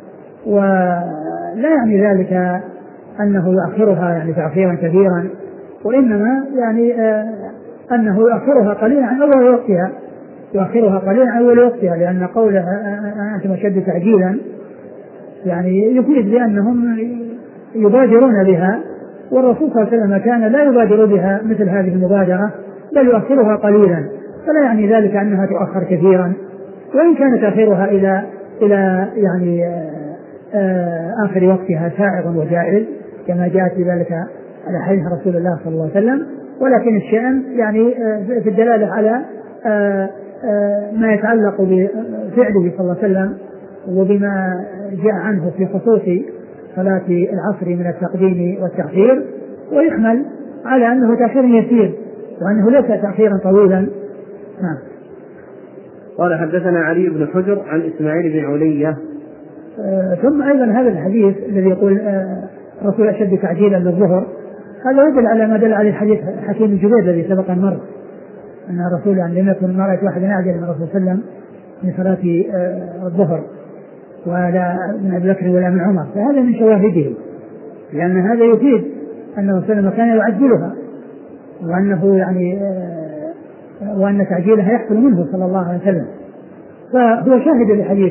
ولا يعني ذلك أنه يؤخرها يعني تأخيرا كبيرا، وإنما يعني أنه يؤخرها قليلا عن أول وقتها، يؤخرها قليلا عن أول وقتها، لأن قولها أنتم أشد تعجيلا يعني يفيد بأنهم يبادرون بها، والرسول صلى الله عليه وسلم كان لا يبادر بها مثل هذه المبادرة بل يؤخرها قليلا، فلا يعني ذلك أنها تؤخر كثيرا، وإن كان تأخيرها إلى يعني آخر وقتها سائغ وجائز كما جاءت بذلك على حديث رسول الله صلى الله عليه وسلم، ولكن الشأن يعني في الدلالة على ما يتعلق بفعله صلى الله عليه وسلم وبما جاء عنه في خصوص صلاة العصر من التقديم والتأخير، ويحمل على أنه تأخير يسير وأنه ليس تأخيرا طويلا. نعم. قال حدثنا علي بن حجر عن إسماعيل بن علية. ثم أيضا هذا الحديث الذي يقول رسول أشد تعجيلا للظهر، هذا يدل على ما دل عليه الحديث حكيم الجبير الذي سبق أن مر، أن الرسول يعني لم يكن ما رأيت واحد أعجل من الرسول صلى الله عليه وسلم من صلاة الظهر ولا من أبي بكر ولا من عمر، فهذا من شواهده، لأن هذا يفيد أن الرسول صلى الله عليه وسلم كان يعجلها، وأنه يعني وأن تعجيلها يحصل منه صلى الله عليه وسلم، فهو شاهد لحديث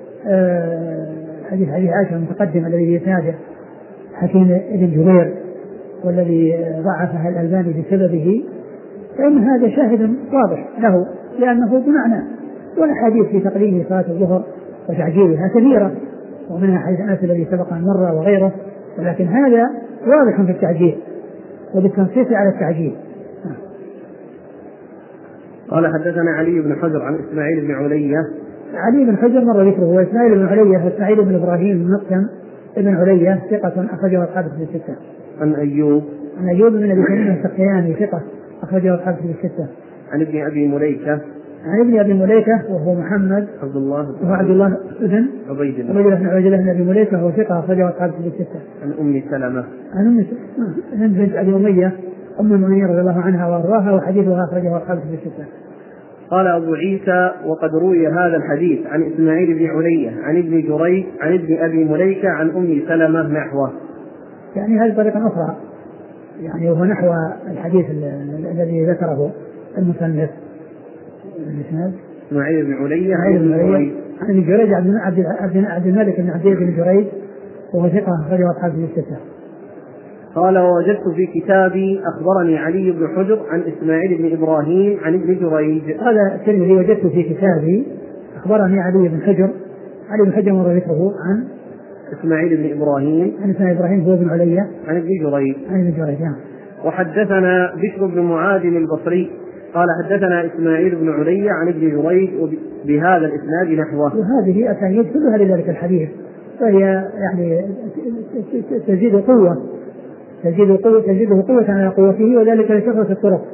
حديث عائشة المتقدم الذي يسنده حكيم بن جبير والذي ضعفها الألباني بسببه، فإن هذا شاهد واضح له، لأنه بمعنى، والأحاديث في تقديم صلاة الظهر وتعجيلها كثيرة، ومنها حديث أنس الذي سبق أن مر وغيره، ولكن هذا واضح في التعجيل وبالتنصيص على التعجيل. قال حدثنا علي بن حجر عن إسماعيل بن علية. علي بن حجر مر ذكره، وإسماعيل بن علية إسماعيل بن إبراهيم بن مقسم ابن علية ثقة أخرجه أصحاب في الستة. عن أيوب بن أبي تميم السختياني ثقة أخرجه أصحاب في الستة. عن ابن أبي مليكة وهو محمد عبد الله بن عبيد الله بن أبي مليكة وهو ثقة أخرجه أصحاب في الستة. عن أم سلمة بنت أبي أمية أم المؤمنين رضي الله عنها وأرضاها، وحديثها أخرجه أصحاب في الستة. قال أبو عيسى: وقد روي هذا الحديث عن إسماعيل بن علية عن ابن جريج عن ابن أبي مليكة عن أم سلمة نحوه، يعني هذه طريقة أخرى، يعني هو نحو الحديث الذي ذكره المصنف. إسماعيل بن علية عن ابن جريج عبد الملك بن عبد بن جريج وهو ثقة أخرجه أصحاب الستة. قال: ووجدت في كتابي أخبرني علي بن حجر عن إسماعيل بن إبراهيم عن ابن جريج. هذا الترمذي وجدت في كتابي أخبرني علي بن حجر مر ذكره عن إسماعيل بن إبراهيم هو ابن علية عن ابن جريج. نعم. وحدثنا بشر بن معاذ البصري قال: حدثنا إسماعيل بن علية عن ابن جريج بهذا الإسناد نحوه. وهذه أسانيد كلها لذلك الحديث، فهي يعني تزيد قوة على قوته، وذلك لكثرة الطرق.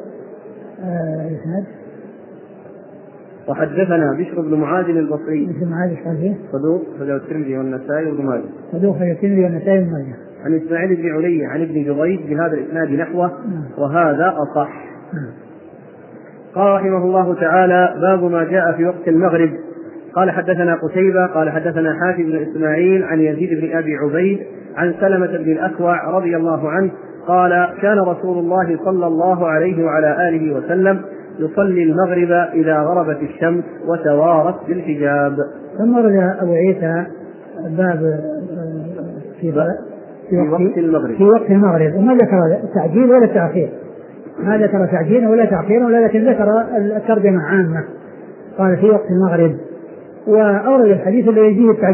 وحدثنا بشر بن معاذ البصري صدوق فله الترمذي والنسائي وابن ماجه عن إسماعيل بن علية عن ابن جريج بهذا الإسناد نحوه، وهذا أصح. قال رحمه الله تعالى: باب ما جاء في وقت المغرب. قال: حدثنا قتيبة قال: حدثنا حاتم بن إسماعيل عن يزيد بن أبي عبيد عن سلمة بن الأكوع رضي الله عنه قال: كان رسول الله صلى الله عليه وعلى آله وسلم يصلي المغرب إذا غربت الشمس وتوارت بالحجاب. ثم ورد أبو عيسى باب في وقت المغرب، وما ذكر تعجيل ولا تأخير، ما ذكر تعجيلا ولا تأخيرا، ولكن ذكر الترجمة عامة. قال في وقت المغرب، وأورد الحديث الذي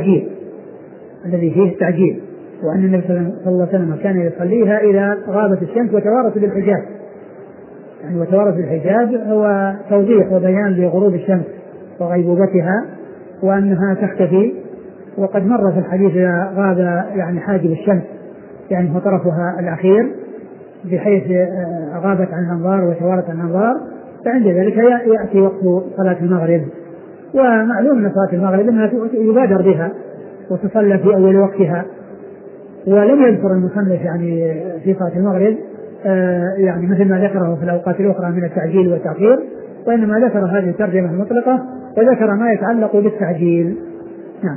فيه التعجيل، وأن النبي صلى الله عليه وسلم كان يصليها إذا غابت الشمس وتوارت بالحجاب. يعني وتوارت بالحجاب هو توضيح وبيان لغروب الشمس وغيبوبتها، وأنها تختفي. وقد مر في الحديث إذا غاب يعني حاجب الشمس، يعني هو طرفها الأخير، بحيث غابت عن الأنظار وتوارت عن الأنظار، فعند ذلك يأتي وقت صلاة المغرب. ومعلوم أن صلاة المغرب أنها يبادر بها وتصلى في أول وقتها، ولم يذكر المصنف يعني في صلاة المغرب يعني مثل ما ذكره في الأوقات الأخرى من التعجيل والتأخير، وإنما ذكر هذه الترجمة المطلقة وذكر ما يتعلق بالتعجيل. نعم.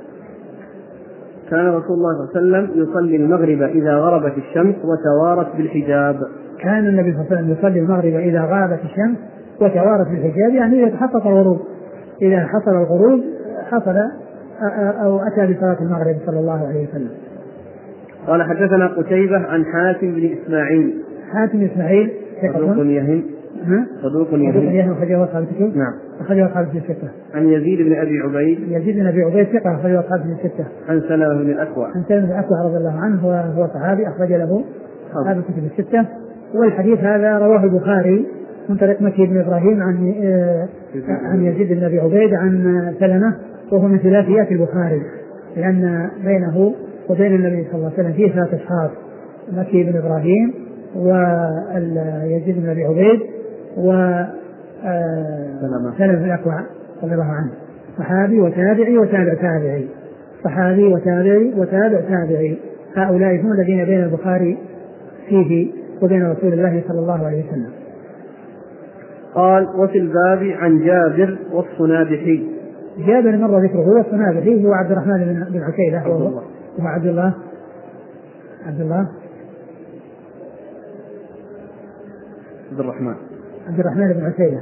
كان رسول الله صلى الله عليه وسلم يصلي المغرب إذا غربت الشمس وتوارت بالحجاب. كان النبي صلى الله عليه وسلم يصلي المغرب إذا غابت الشمس وتوارت بالحجاب، يعني إذا تحقق الغروب، إذا حصل الغروب حصل أو أتى بصلاة المغرب صلى الله عليه وسلم. قال حدثنا قتيبة عن حاتم بن إسماعيل. حاتم بن إسماعيل صدوق يهم. أخرجه أصحاب الكتب. نعم. أخرجه أصحاب الستة. عن يزيد بن أبي عبيد. يزيد بن أبي عبيد ثقة أخرجه أصحاب الستة. عن سلمة بن الأكوع. عن سلمة بن الأكوع رضي الله عنه هو صحابي أخرج له أصحاب الكتب الستة. والحديث هذا رواه البخاري من طريق مكي بن إبراهيم عن يزيد بن أبي عبيد عن سلمة، وهو من ثلاثيات البخاري لأن بينه وبين النبي صلى الله عليه وسلم فيه ثلاثة أصحاب: مكي بن إبراهيم ويزيد بن أبي عبيد وسلمة بن الأكوع رضي الله عنه، صحابي وتابعي وتابع تابعي، صحابي وتابعي وتابع تابعي، هؤلاء هم الذين بين البخاري فيه وبين رسول الله صلى الله عليه وسلم. قال: وفي الباب عن جابر والصنابحي. جابر مر ذكره، والصنابحي هو عبد الرحمن بن عتيلة وهو عبد الرحمن بن عتيلة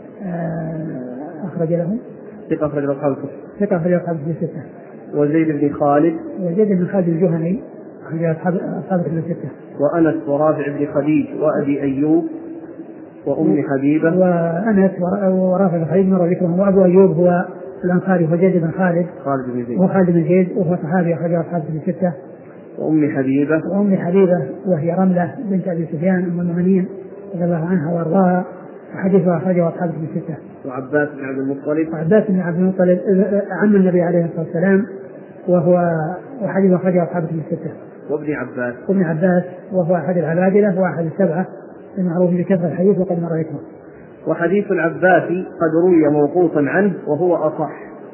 أخرج له ثقة أخرج أصحاب الستة. وزيد بن خالد الجهني أخرج أصحاب الستة. وأنس ورافع بن خديج وأبي أيوب وأم حبيبة. وأنس ورافع بن خديج مر ذكرهم. وأبو أيوب هو الأنصاري وزيد بن خالد بن زيد وهو صحابي أخرج أصحاب الستة. وأم حبيبة وهي رملة بنت أبي سفيان أم المؤمنين رضي الله عنها وأرضاها، وحديثها أخرجه أصحاب الستة. وعباس بن عبد المطلب عم النبي عليه الصلاة والسلام، وحديثه أخرجه أصحاب الستة. وابن عباس وهو أحد العبادلة وأحد السبعة المعروف بكثرة الحديث وقد مر ذكره. وحديث العباس قد روي موقوفا عنه وهو أصح.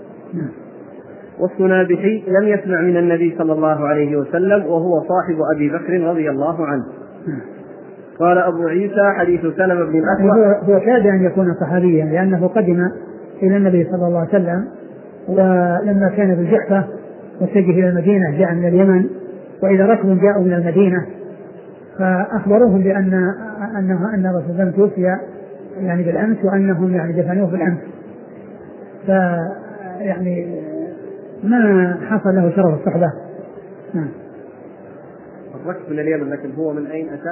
والصنابحي لم يسمع من النبي صلى الله عليه وسلم وهو صاحب أبي بكر رضي الله عنه. قال أبو عيسى: حديث سلمة بن الأكوع. هو كاد أن يكون صحابيا لأنه قدم إلى النبي صلى الله عليه وسلم، ولما كان بالجحفة واتجه إلى المدينة جاء من اليمن، وإذا ركب جاءوا من المدينة فأخبروهم أن الرسول صلى الله عليه وسلم توفي يعني بالأمس، وأنهم يعني دفنوه بالأمس، فيعني ما حصل له شرف الصحبة. الركب من اليمن، لكن هو من أين أتى؟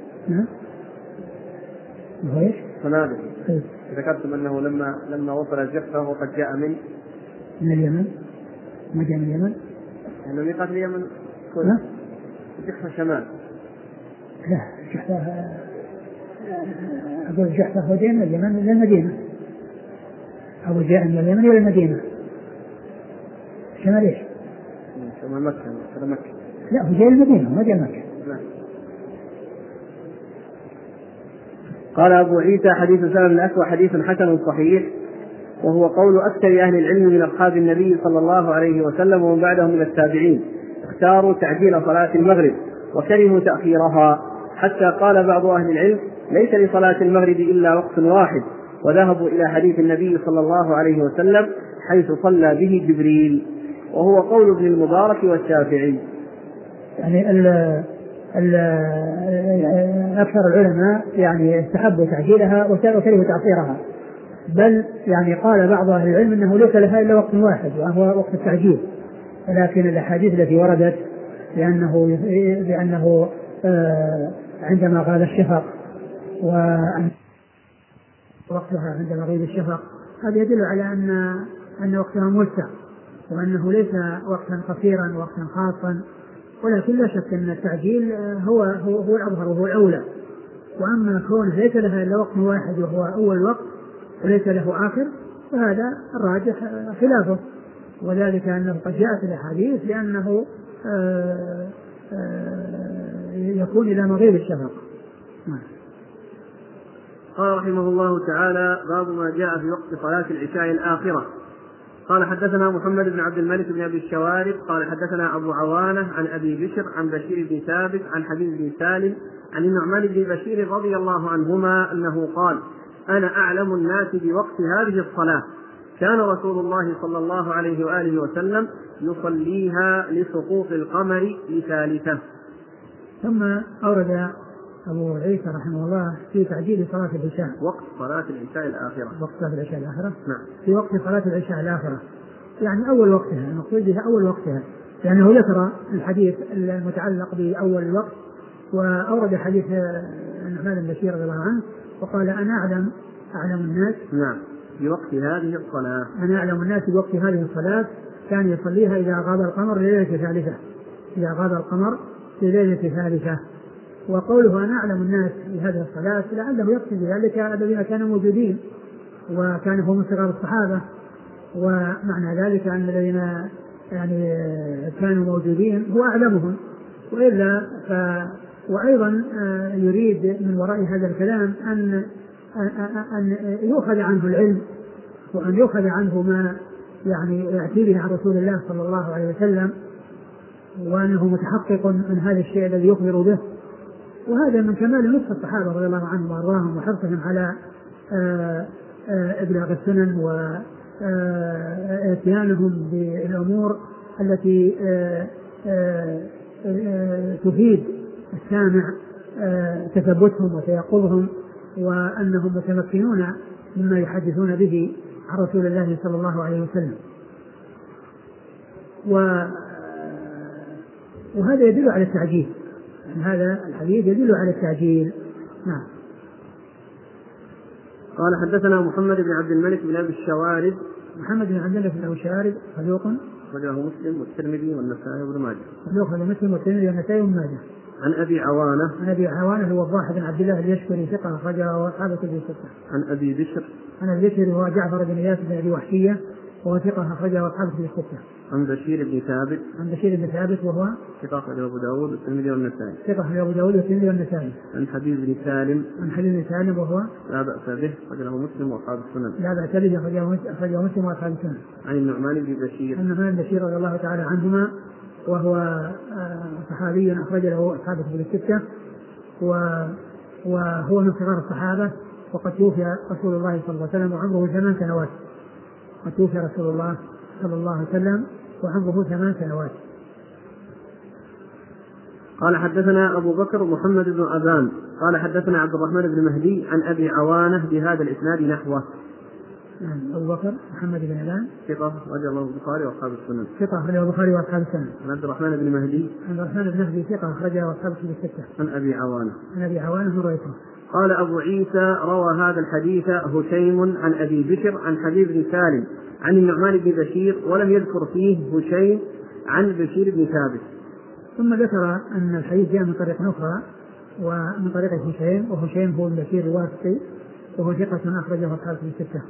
هو إيش؟ صنابحي. ذكرتم أنه لما وصل الجحفة وقد جاء من اليمن. ما جاء من اليمن؟ يعني ميقات اليمن الجحفة شمال. لا، الجحفة هو جاء من اليمن إلى المدينة، أو جاء من اليمن إلى المدينة. شمال إيش؟ شمال مكة. لا، هو جاء المدينة ما جاء مكة. قال أبو عيسى: حديث سلمة بن الأكوع حديث حسن صحيح، وهو قول أكثر أهل العلم من أصحاب النبي صلى الله عليه وسلم ومن بعدهم من التابعين، اختاروا تعجيل صلاة المغرب وكرهوا تأخيرها، حتى قال بعض أهل العلم: ليس لصلاة المغرب إلا وقت واحد، وذهبوا إلى حديث النبي صلى الله عليه وسلم حيث صلى به جبريل، وهو قول ابن المبارك والشافعي. يعني أكثر العلماء يعني استحبوا تعجيلها وكرهوا تأخيرها، بل يعني قال بعض أهل العلم أنه ليس لها إلا وقت واحد وهو وقت التعجيل، ولكن الأحاديث التي وردت بأنه عندما غاب الشفق ووقتها عند مغيب الشفق، هذا يدل على أن وقتها موسع، وأنه ليس وقتا قصيرا وقتا خاصا، ولكن لا شك أن التعجيل هو الأظهر وهو الأولى. وأما كونه ليس لها إلا وقت واحد وهو أول وقت وليس له آخر، فهذا الراجح خلافه، وذلك أنه قد جاءت الأحاديث لأنه يكون إلى مغيب الشفق. قال رحمه الله تعالى: باب ما جاء في وقت صلاة العشاء الآخرة. قال حدثنا محمد بن عبد الملك بن أبي الشوارب قال حدثنا أبو عوانة عن أبي بشر عن بشير بن ثابت عن حبيب بن سالم عن النعمان بن بشير رضي الله عنهما أنه قال: أنا أعلم الناس بوقت هذه الصلاة، كان رسول الله صلى الله عليه وآله وسلم يصليها لسقوط القمر لثالثة. ثم أورد أبو عيسى رحمه الله في تعجيل صلاة العشاء، وقت صلاة العشاء الآخرة. وقت صلاة العشاء الآخرة. نعم. في وقت صلاة العشاء الآخرة، يعني أول وقتها، المقصود بها أول وقتها، يعني هو ذكر الحديث المتعلق بأول الوقت، وأورد حديث النعمان بن بشير رضي الله عنه وقال: أنا أعلم الناس. نعم. في وقت هذه الصلاة. أنا أعلم الناس بوقت هذه الصلاة، كان يصليها إذا غاب القمر ليلة ثالثة، إذا غاب القمر في ليلة ثالثة. وقوله أنا أعلم الناس بهذه الصلاة لعله يقصد بذلك الذين كانوا موجودين وكانوا هم صغار الصحابة، ومعنى ذلك أن الذين يعني كانوا موجودين هو أعلمهم، وإلا وأيضا يريد من وراء هذا الكلام أن يؤخذ عنه العلم، وأن يؤخذ عنه ما يعني يأتي به عن رسول الله صلى الله عليه وسلم، وأنه متحقق من هذا الشيء الذي يخبر به. وهذا من كمال نصح الصحابة رضي الله عنهم وأرضاهم وحرصهم على إبلاغ السنن وإتيانهم بالأمور التي تفيد السامع تثبتهم وتيقظهم، وأنهم متمكنون مما يحدثون به عن رسول الله صلى الله عليه وسلم. وهذا يدل على التعجيل، هذا الحديث يدل على التعجيل. نعم. قال حدثنا محمد بن عبد الملك بن أبي الشوارب. محمد بن عبد الملك بن أبي الشوارب صدوق أخرجه مسلم والترمذي والنسائي وابن ماجه. صدوق مسلم والترمذي والنسائي وابن ماجه. عن أبي عوانة. عن أبي عوانة هو الضاحك بن عبد الله اليشكري ثقة أخرجه أصحاب الكتب الستة. عن أبي بشر. عن أبي بشر هو جعفر بن إياس بن أبي وحشية وهو ثقة أخرجه أصحاب الكتب الستة. عن بشير بن ثابت. عن بشير بن ثابت وهو ثقة أخرجه أبو داود والترمذي والنسائي. ثقة أخرجه أبو داود والترمذي والنسائي. عن حبيب بن سالم. عن حبيب بن سالم وهو لا بأس به أخرجه مسلم وأصحاب السنن. لا بأس به أخرجه مسلم وأصحاب السنن. عن النعمان بن بشير. عن النعمان بن بشير رضي الله تعالى عنهما وهو صحابي أخرج له أصحاب الكتب الستة، وهو من صغار الصحابة، وقد توفي رسول الله صلى الله عليه وسلم وعمره 8 سنوات. قد توفي رسول الله صلى الله عليه وسلم وعمره 8 سنوات. قال حدثنا أبو بكر محمد بن أبان قال حدثنا عبد الرحمن بن مهدي عن أبي عوانة بهذا الإسناد نحوه. أبو بكر محمد بن أبان ثقة أخرجه البخاري وأصحاب السنن. ثقة أخرجه البخاري وأصحاب السنن. عن عبد الرحمن بن مهدي. عن عبد الرحمن بن مهدي ثقة أخرجه أصحاب الكتب الستة. عن أبي عوانة. عن أبي عوانة روايته. قال أبو عيسى: روى هذا الحديث هشيم عن أبي بشر عن حبيب بن سالم عن النعمان بن بشير، ولم يذكر فيه هشيم عن بشير بن ثابت. ثم ذكر أن الحديث جاء من طريق أخرى ومن طريق هشيم، وهشيم هو البشير الواسطي وهو ثقة أخرجه أصحاب الستة.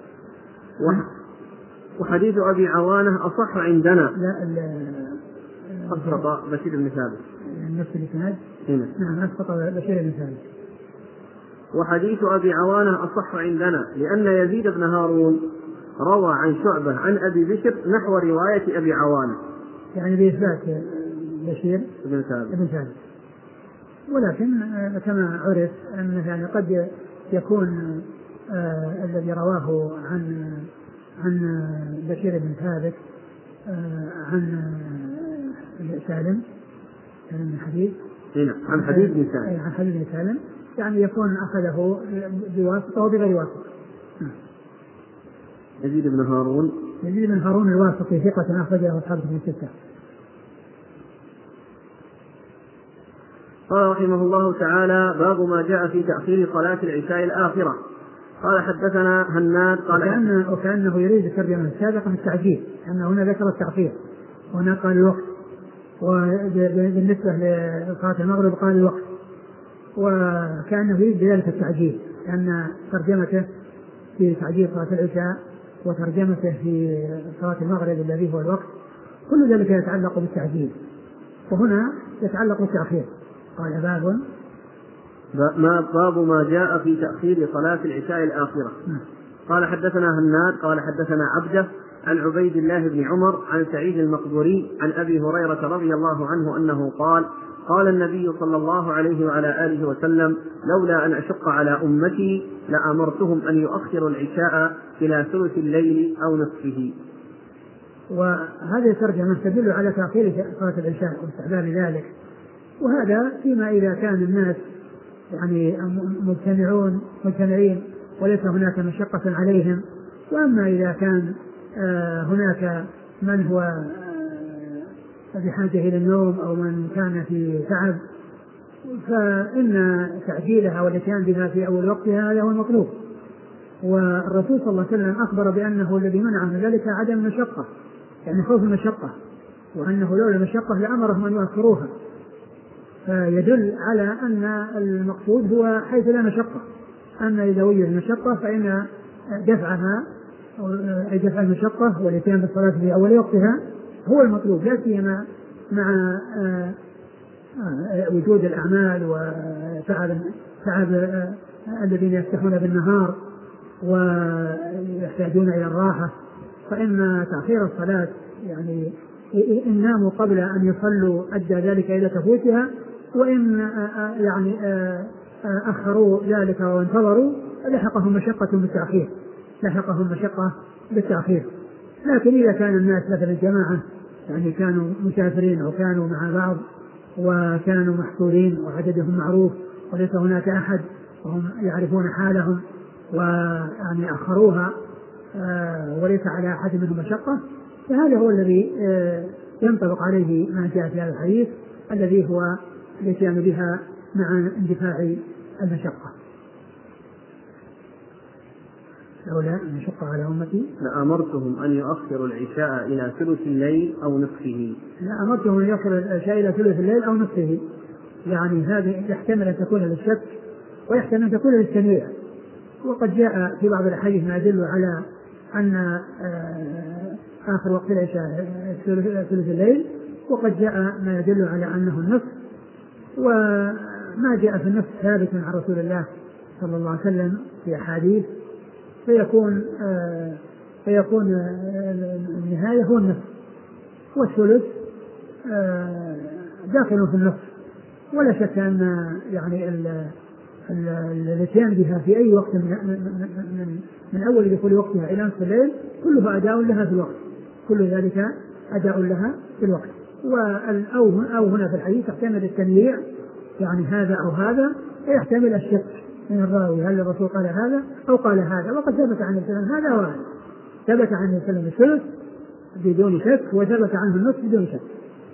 وحديث أبي عوانة أصح عندنا. لا أسقط بشير بن ثابت نفس الإسناد. نعم أسقط بشير بن ثابت. وحديث أبي عوانة أصح عندنا لأن يزيد بن هارون روى عن شعبة عن أبي بشر نحو رواية أبي عوانة، يعني بإثبات بشير بن ثابت. ولكن كما عرف أن يعني قد يكون الذي رواه عن بشير بن ثابت عن سالم بن حبيب. عن حبيب بن سالم. عن حبيب بن سالم يعني يكون أخذه بواسطة وبغير واسطة. يزيد بن هارون الواسطي ثقة أخرجه أصحاب الكتب الستة. قال رحمه الله تعالى: باب ما جاء في تأخير صلاة العشاء الآخرة. قال حدثنا هناد قال وكأنه يريد الترجمة السابقة التعجيل، لأن هنا ذكر التأخير وهنا قال الوقت، وبالنسبة لصلاة المغرب قال الوقت، وكأنه يريد بذلك التعجيل، لأن ترجمته في تعجيل صلاة العشاء وترجمته في صلاة المغرب الذي هو الوقت كل ذلك يتعلق بالتعجيل، وهنا يتعلق بالتأخير. قال باب ما جاء في تأخير صلاة العشاء الآخرة. قال حدثنا هناد قال حدثنا عبده عن عبيد الله بن عمر عن سعيد المقبوري عن أبي هريرة رضي الله عنه أنه قال: قال النبي صلى الله عليه وعلى آله وسلم: لولا أن أشق على أمتي لأمرتهم أن يؤخروا العشاء إلى ثلث الليل أو نصفه. وهذه الترجمة تدل على تأخير صلاة العشاء واستحباب ذلك، وهذا فيما إذا كان الناس يعني مجتمعين وليس هناك مشقة عليهم. وأما إذا كان هناك من هو بحاجة إلى النوم أو من كان في تعب فإن تعجيلها والإتيان بها في أول وقتها هذا هو المطلوب. والرسول صلى الله عليه وسلم أخبر بأنه الذي منع من ذلك عدم المشقة، يعني خوف المشقة، وأنه لولا المشقة لأمرهم أن يؤخروها، فيدل على أن المقصود هو حيث لا مشقة. أما إذا وجد المشقة فإن دفعها أو دفع المشقة والإتيان بالصلاة في أول وقتها هو المطلوب، لا سيما مع وجود الأعمال وتعب الذين يفتحون بالنهار ويحتاجون إلى الراحة، فإن تأخير الصلاة يعني إن ناموا قبل أن يصلوا أدى ذلك إلى تفوتها، وإن يعني أخروا ذلك وانتظروا لحقهم مشقة بالتأخير. لكن إذا كان الناس مثلا الجماعة يعني كانوا مسافرين أو كانوا مع بعض وكانوا محصورين وعددهم معروف وليس هناك أحد وهم يعرفون حالهم ويعني أخروها وليس على أحد منهم مشقة، فهذا هو الذي ينطبق عليه ما جاء في هذا الحديث الذي هو الاتيان بها مع اندفاع المشقة. لولا أن أشق على أمتي لأمرتهم أن يؤخروا العشاء إلى ثلث الليل أو نصفه. لأمرتهم أن يؤخروا العشاء إلى ثلث الليل أو نصفه، يعني هذه يحتمل أن تكون للشك ويحتمل أن تكون للتنويع. وقد جاء في بعض الأحاديث ما يدل على أن آخر وقت العشاء ثلث الليل، وقد جاء ما يدل على أنه النصف. وما جاء في النصف ثابت عن رسول الله صلى الله عليه وسلم في أحاديث، فيكون النهاية هو النصف، والثلث داخل في النصف. ولا شك أن يعني الاتيان بها في أي وقت من أول دخول وقتها إلى نصف الليل كلها أداء لها في الوقت، كل ذلك أداء لها في الوقت. أو هنا في الحديث يحتمل التنويع، يعني هذا أو هذا، يحتمل الشك من الراوي هل الرسول قال هذا أو قال هذا. وقد ثبت عن السلام هذا وهذا، ثبت عن السلام الثلث بدون شك وثبت عنه النصف بدون شك.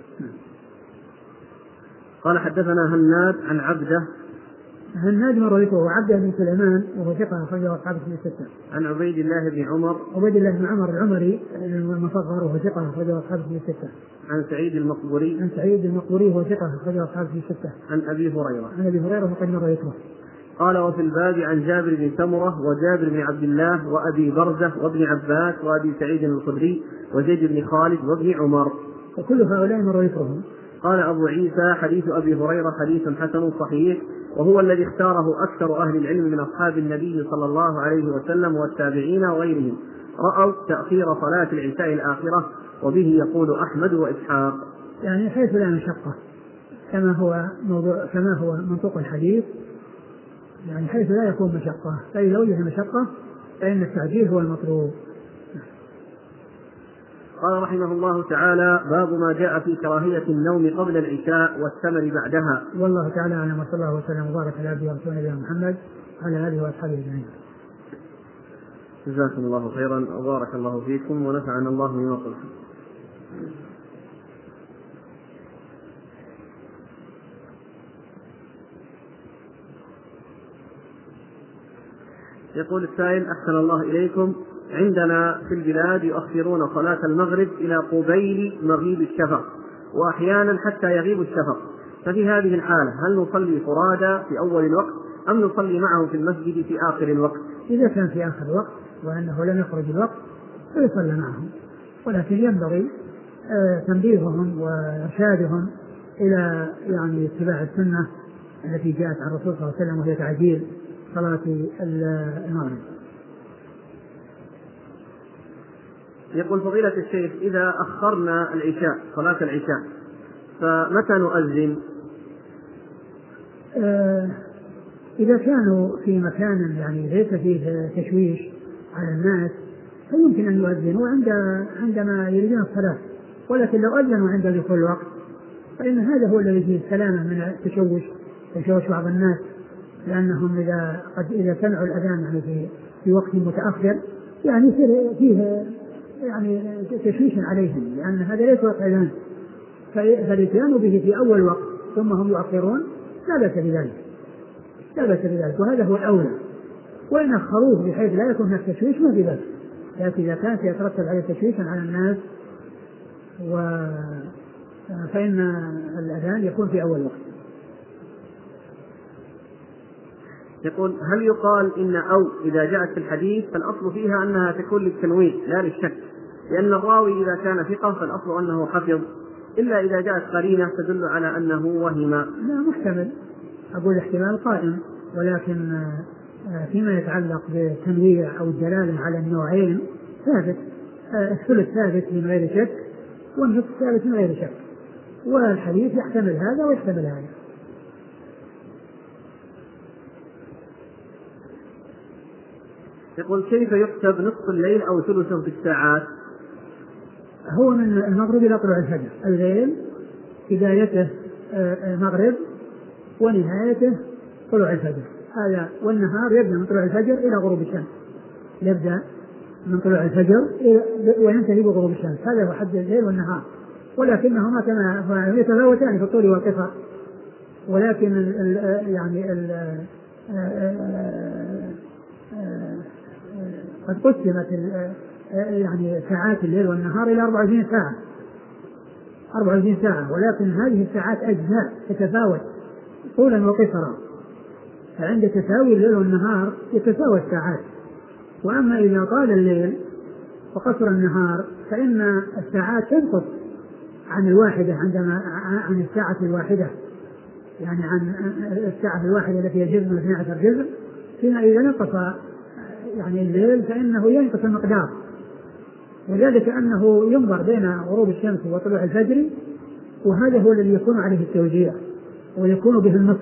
قال: حدثنا هناد عن عبده. هناد مرة وعبده بن سليمان وهو ثقة أخرجه أصحاب الكتب الستة. عن عبيد الله بن عمر. عبيد الله بن عمر العمري المصغر وهو ثقة أخرجه أصحاب الكتب الستة. عن سعيد المقبوري. عن سعيد المقبوري وهو ثقة أخرجه أصحاب الكتب الستة. عن أبي هريرة. عن أبي هريرة وقد مر ذكره. قال: وفي الباب عن جابر بن سمرة وجابر بن عبد الله وأبي برزة وابن عباس وأبي سعيد الخدري وزيد بن خالد وابن عمر، وكل هؤلاء مر ذكرهم. قال أبو عيسى: حديث أبي هريرة حديث حسن صحيح، وهو الذي اختاره أكثر أهل العلم من أصحاب النبي صلى الله عليه وسلم والتابعين وغيرهم، رأوا تأخير صلاة العشاء الآخرة، وبه يقول أحمد وإسحاق. يعني حيث لا مشقة كما هو منطق الحديث، يعني حيث لا يكون مشقة، فإذا وجد مشقة فإن التعجيل هو المطلوب. قال رحمه الله تعالى: باب ما جاء في كراهية النوم قبل العشاء والثمر بعدها. والله تعالى أعلم، وصلى الله وسلم وبارك على عبده ورسوله نبينا محمد وعلى آله وأصحابه أجمعين. جزاكم الله خيرا وبارك الله فيكم ونفعنا الله بما قلتم. يقول السائل: أحسن الله إليكم، عندنا في البلاد يؤخرون صلاة المغرب إلى قبيل مغيب الشفق، وأحيانا حتى يغيب الشفق، ففي هذه الحالة هل نصلي فرادى في أول الوقت أم نصلي معهم في المسجد في آخر الوقت؟ إذا كان في آخر الوقت وأنه لم يخرج الوقت فيصلى معهم، ولكن ينبغي تنبيههم وإرشادهم إلى يعني اتباع السنة التي جاءت عن الرسول صلى الله عليه وسلم، وهي تعجيل صلاة المغرب. يقول فضيلة الشيخ إذا أخرنا العشاء صلاة العشاء فمتى نؤذن؟ إذا كانوا في مكان يعني ليس فيه تشويش على الناس فيمكن أن يؤذنوا عندما يريدون الصلاة، ولكن لو أذنوا عند دخول الوقت فإن هذا هو الذي فيه السلامة من التشوش وتشوش بعض الناس، لأنهم إذا سمعوا الأذان يعني في وقت متأخر يعني فيه يعني تشويش عليهم، لأن هذا ليس وقت أذان، فالإتيان به في أول وقت ثم هم يؤخرون لا بأس بذلك، وهذا هو الأولى. وإن أخروه بحيث لا يكون هناك تشويش ما في بأس، لكن إذا كان سيترتب عليه تشويشا على الناس فإن الأذان يكون في أول وقت. يقول هل يقال إن أو إذا جاءت في الحديث فالأصل فيها أنها تكون للتنوين لا للشك، لأن الراوي إذا كان ثقة فالأصل أنه حفظ، إلا إذا جاءت قرينة تدل على أنه وهم؟ لا، محتمل، أقول احتمال قائم، ولكن فيما يتعلق بالتنويع أو الدلالة على النوعين ثابت، الثلث ثابت من غير شك والنصف ثابت من غير شك، والحديث يحتمل هذا ويحتمل هذا. يقول كيف يكتب نصف الليل أو ثلثه في الساعات؟ هو من المغرب إلى طلوع الفجر، الليل بدايته مغرب ونهايته طلوع الفجر هذا، والنهار يبدأ من طلوع الفجر إلى غروب الشمس، يبدأ من طلوع الفجر وينتهي بغروب الشمس، هذا هو حد الليل والنهار، ولكنهما كما يتفاوتان في الطول والقصر، ولكن قد قسمت يعني ساعات الليل والنهار إلى 24 ساعة، ولكن هذه الساعات أجزاء تتفاوت طولا وقصرا، فعند تساوي الليل والنهار يتساوى الساعات. وأما إذا طال الليل وقصر النهار فإن الساعات تنقص عن الواحدة عن الساعة الواحدة، يعني عن الساعة الواحدة التي هي جزء من 12 جزء، فيما إذا نقص يعني الليل فإنه ينقص المقدار، وذلك أنه ينظر بين غروب الشمس وطلوع الفجر، وهذا هو الذي يكون عليه التوزيع ويكون به النصف.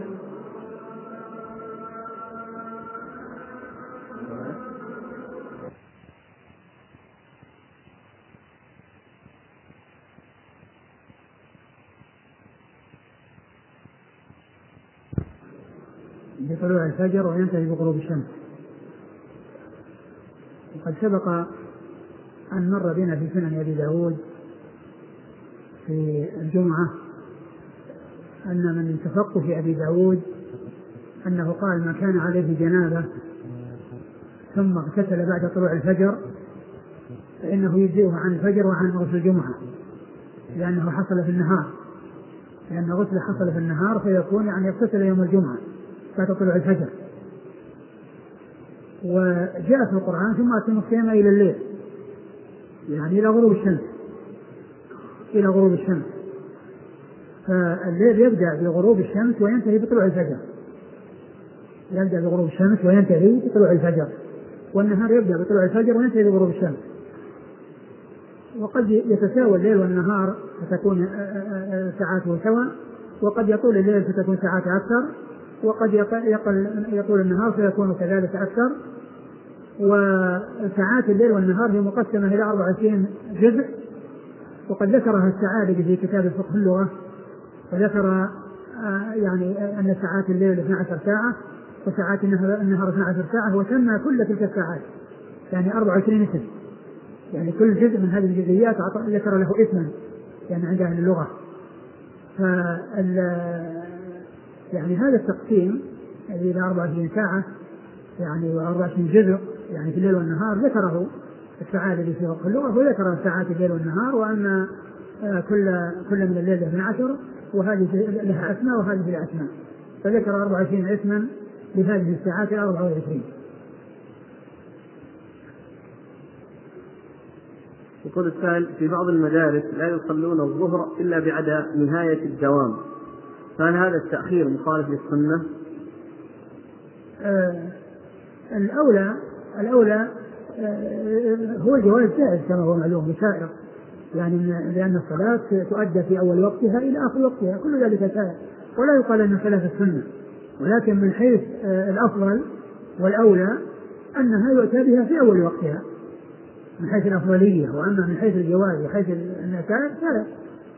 بطلوع الفجر وينتهي بغروب الشمس. وقد سبق أن مر بنا في سنن أبي داود في الجمعة أن من تفقه في أبي داود أنه قال ما كان عليه جنابة ثم اغتسل بعد طلوع الفجر فإنه يجزئه عن الفجر وعن غسل الجمعة، لأنه حصل في النهار، لأن غسل حصل في النهار فيكون يعني اغتسل يوم الجمعة بعد طلوع الفجر. وجاء في القرآن ثم أتم الصيام إلى الليل، يعني إلى غروب الشمس، فالليل يبدأ بغروب الشمس وينتهي بطلوع الفجر، والنهار يبدأ بطلوع الفجر وينتهي بغروب الشمس. وقد يتساوى الليل والنهار فتكون ساعاته سواء، وقد يطول الليل فتكون ساعات أكثر، وقد يطول النهار فيكون كذلك أكثر. وساعات الليل والنهار هي مقسمة إلى 24 جزء، وقد ذكرها السعادي في كتاب فقه اللغة، وذكر يعني أن ساعات الليل 12 ساعة وساعات النهار 12 ساعة، وسمى كل تلك الساعات يعني 24 اسم، يعني كل جزء من هذه الجزئيات ذكر له اسما يعني عند أهل اللغة. يعني هذا التقسيم الذي إلى 24 ساعة يعني و24 جزء يعني في الليل والنهار ذكره السعادة في فقه اللغة، وذكر ساعات الليل والنهار، وأن كل من الليل 12 وهذه لها أسماء وهذه لها أسماء، فذكر 24 اسما لهذه الساعات 24. يقول السائل في بعض المدارس لا يصلون الظهر إلا بعد نهاية الدوام، فهل هذا التأخير مخالف للسنة؟ الأولى هو الجواز جائز كما هو معلوم بسائر، يعني لأن الصلاة تؤدى في أول وقتها إلى آخر وقتها، كل ذلك سائر، ولا يقال أنه خلاف السنة، ولكن من حيث الأفضل والأولى أنها يؤتى بها في أول وقتها من حيث الأفضلية، وأما من حيث الجواز وحيث النتائج فلا.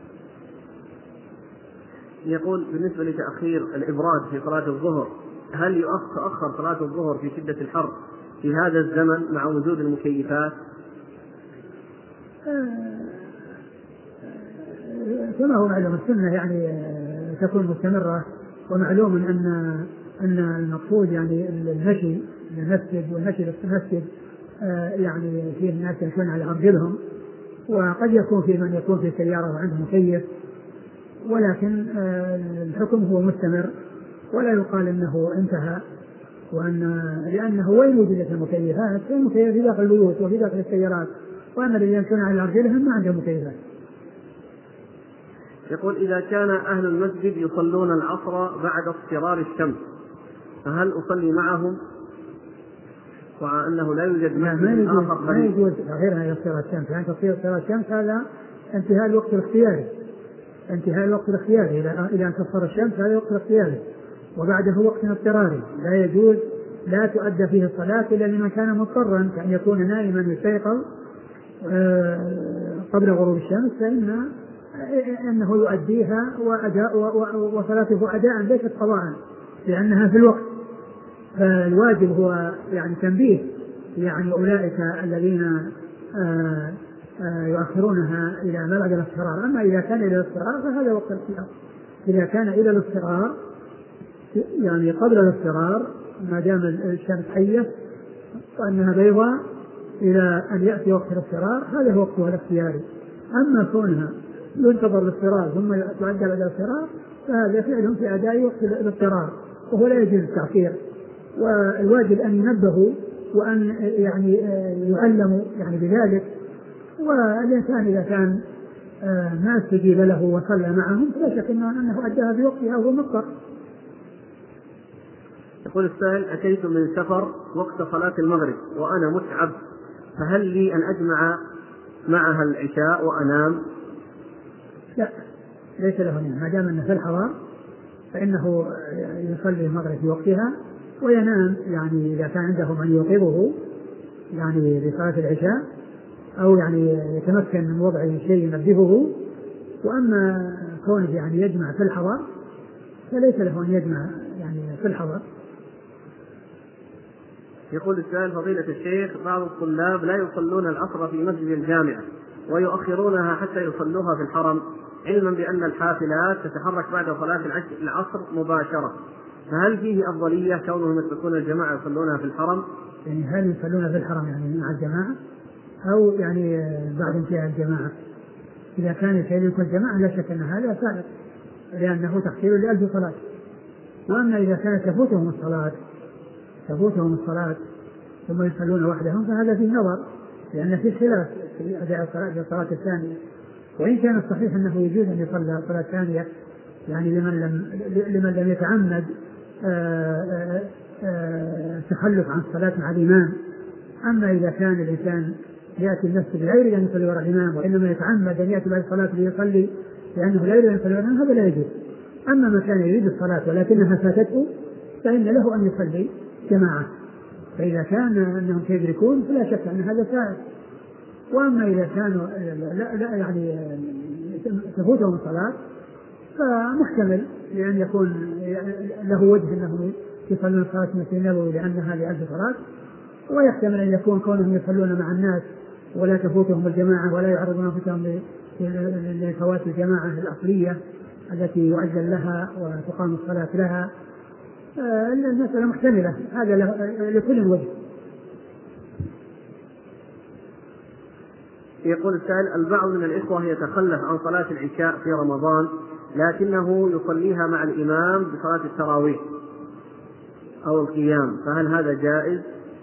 يقول بالنسبة لتأخير الإبراد في صلاة الظهر، هل تؤخر صلاة الظهر في شدة الحر في هذا الزمن مع وجود المكيفات؟ كما هو معلوم السنة يعني تكون مستمرة، ومعلوم أن المقصود يعني المشي للمسجد والمشي للمسجد يعني في الناس يكون على أرجلهم، وقد يكون في من يكون في سيارة وعنده مكيف، ولكن الحكم هو مستمر ولا يقال انه انتهى، لانه وين وجدت المكيفات؟ المكيفات في داخل البيوت وفي داخل السيارات، واما الذين يمشون على ارجلهم ما عندهم مكيفات. يقول إذا كان أهل المسجد يصلون العصر بعد اصفرار الشمس فهل أصلي معهم مع أنه لا يوجد مسجد آخر قريب؟ ما يجوز غير اصفرار الشمس، يعني تصير اصفرار الشمس هذا انتهاء الوقت الاختياري، انتهاء الوقت الاختياري إلى أن تصفر الشمس هذا وقت الاختياري، وبعده وقت اضطراري لا يجوز، لا تؤدى فيه الصلاة إلا لمن كان مضطرا، كأن يكون نائما يستيقظ قبل غروب الشمس فإنه يؤديها وصلاته أداء ليست قضاء لأنها في الوقت. فالواجب هو يعني تنبيه يعني أولئك الذين يؤخرونها إلى ما بعد الاصفرار. أما إذا كان إلى الاصفرار فهذا وقت الاختيار. إذا كان إلى الاصفرار يعني قبل الاصفرار ما دام الشمس حية وأنها بيضاء إلى أن يأتي وقت الاصفرار هذا هو وقتها الاختياري. أما كونها ينتظر الاصفرار ثم تؤدى بعد الاصفرار فهذا فعل في أداء وقت الاضطرار وهو لا يجوز التأخير، والواجب أن ينبهوا وأن يعني يعلموا يعني بذلك. والإنسان إذا كان ما استجيب له وصلى معهم فلا شك أنه أداها في وقتها وهو مضطر. يقول السائل: أتيت من سفر وقت صلاة المغرب وأنا متعب، فهل لي أن أجمع معها العشاء وأنام؟ لا، ليس له نية، ما دام أنه في الحضر فإنه يصلي المغرب في وقتها وينام، يعني إذا كان عنده من يوقظه يعني لصلاة العشاء أو يعني يتمكن من وضع شيء ينبهه. وأما كونه يعني يجمع في الحضر فليس له أن يجمع يعني في الحضر. يقول السائل: فضيلة الشيخ، بعض الطلاب لا يصلون العصر في مسجد الجامعة ويؤخرونها حتى يصلوها في الحرم، علما بأن الحافلات تتحرك بعد صلاة العصر مباشرة، فهل فيه أفضلية كونهم يتركون الجماعة يصلونها في الحرم؟ يعني هل يصلون في الحرم يعني مع الجماعة أو يعني بعد انتهاء الجماعة؟ إذا كان يصلون الجماعة لا شك أن هذا سائر لأنه تحصيل لألف صلاة. وأما إذا كانت تفوتهم الصلاة ثم يصلون وحدهم فهذا فيه نظر، لأن فيه خلاف في أداء الصلاة الثانية. وإن كان الصحيح أنه يجوز أن يصلى صلاة ثانية يعني لمن لم يتعمد تخلف عن الصلاة مع الإمام. أما إذا كان الإنسان يأتي المسجد لا يريد أن يصلي وراء الإمام وإنما يتعمد أن يأتي بعد الصلاة ليصلي لأنه لا يريد أن يصلي وراء الإمام هذا لا يجوز. أما من كان يريد الصلاة ولكنها فاتته فإن له أن يصلي جماعة، فإذا كان أنهم يدركون فلا شك أن هذا سائر. وأما إذا كانوا لا يعني تفوتهم الصلاة فمحتمل لأن يكون له وجه أنهم يصلون صلاة المسجد النبوي لأنها لألف صلاة، ويحتمل أن يكون كونهم يصلون مع الناس ولا تفوتهم الجماعة ولا يعرضون أنفسهم لفوات الجماعة الأصلية التي يعجل لها وتقام الصلاة لها. المسألة محتملة، هذا لكل وجه. يقول السائل: البعض من الإخوة يتخلف عن صلاة العشاء في رمضان لكنه يصليها مع الإمام بصلاة التراويح أو القيام، فهل هذا جائز؟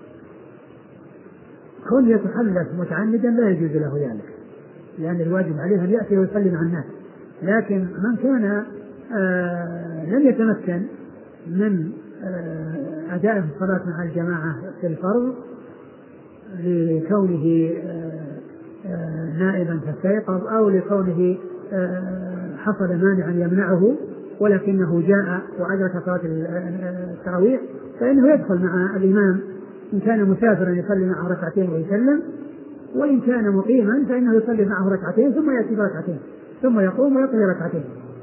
كون يتخلف متعمدا لا يجوز له ذلك، لأن الواجب عليه أن يأتي ويصلي مع الناس. لكن من كان لم يتمكن من أداء الصلاة مع الجماعة في الفرض لكونه نائبا فاستيقظ أو لكونه حصل مانعا يمنعه ولكنه جاء وأدرك صلاة التراويح فإنه يدخل مع الإمام إن كان مسافرا يصلي معه ركعتين ويسلم، وإن كان مقيما فإنه يصلي معه ركعتين ثم يأتي بركعتين ثم يقوم ويقضي ركعتين.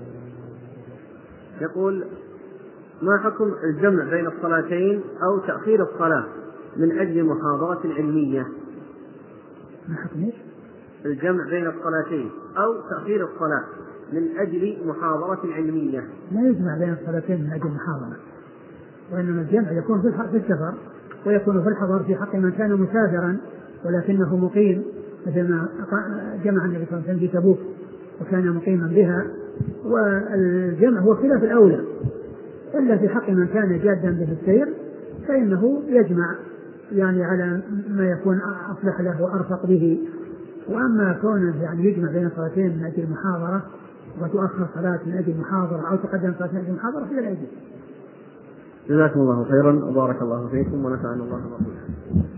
يقول: ما حكم الجمع بين الصلاتين أو تأخير الصلاة من أجل محاضرة علمية؟ ما حكم إيش؟ الجمع بين الصلاتين أو تأخير الصلاة من أجل محاضرة علمية. لا يجمع بين الصلاتين من أجل محاضرة، وإنما الجمع يكون في السفر ويكون في الحضر في حق من كان مسافرا ولكنه مقيم، مثل ما جمع النبي صلى الله عليه وسلم في تبوك وكان مقيما بها. والجمع هو خلاف الأولى، إلا في حق من كان جادا به السير فإنه يجمع يعني على ما يكون أصلح له وأرفق به. وأما كونه يعني يجمع بين صلاتين من أجل محاضرة وتؤخر صلاة من أجل محاضرة أو تقدم صلاة من أجل محاضرة فلا يجوز. جزاكم الله خيرا وبارك الله فيكم ونفعنا الله بكم.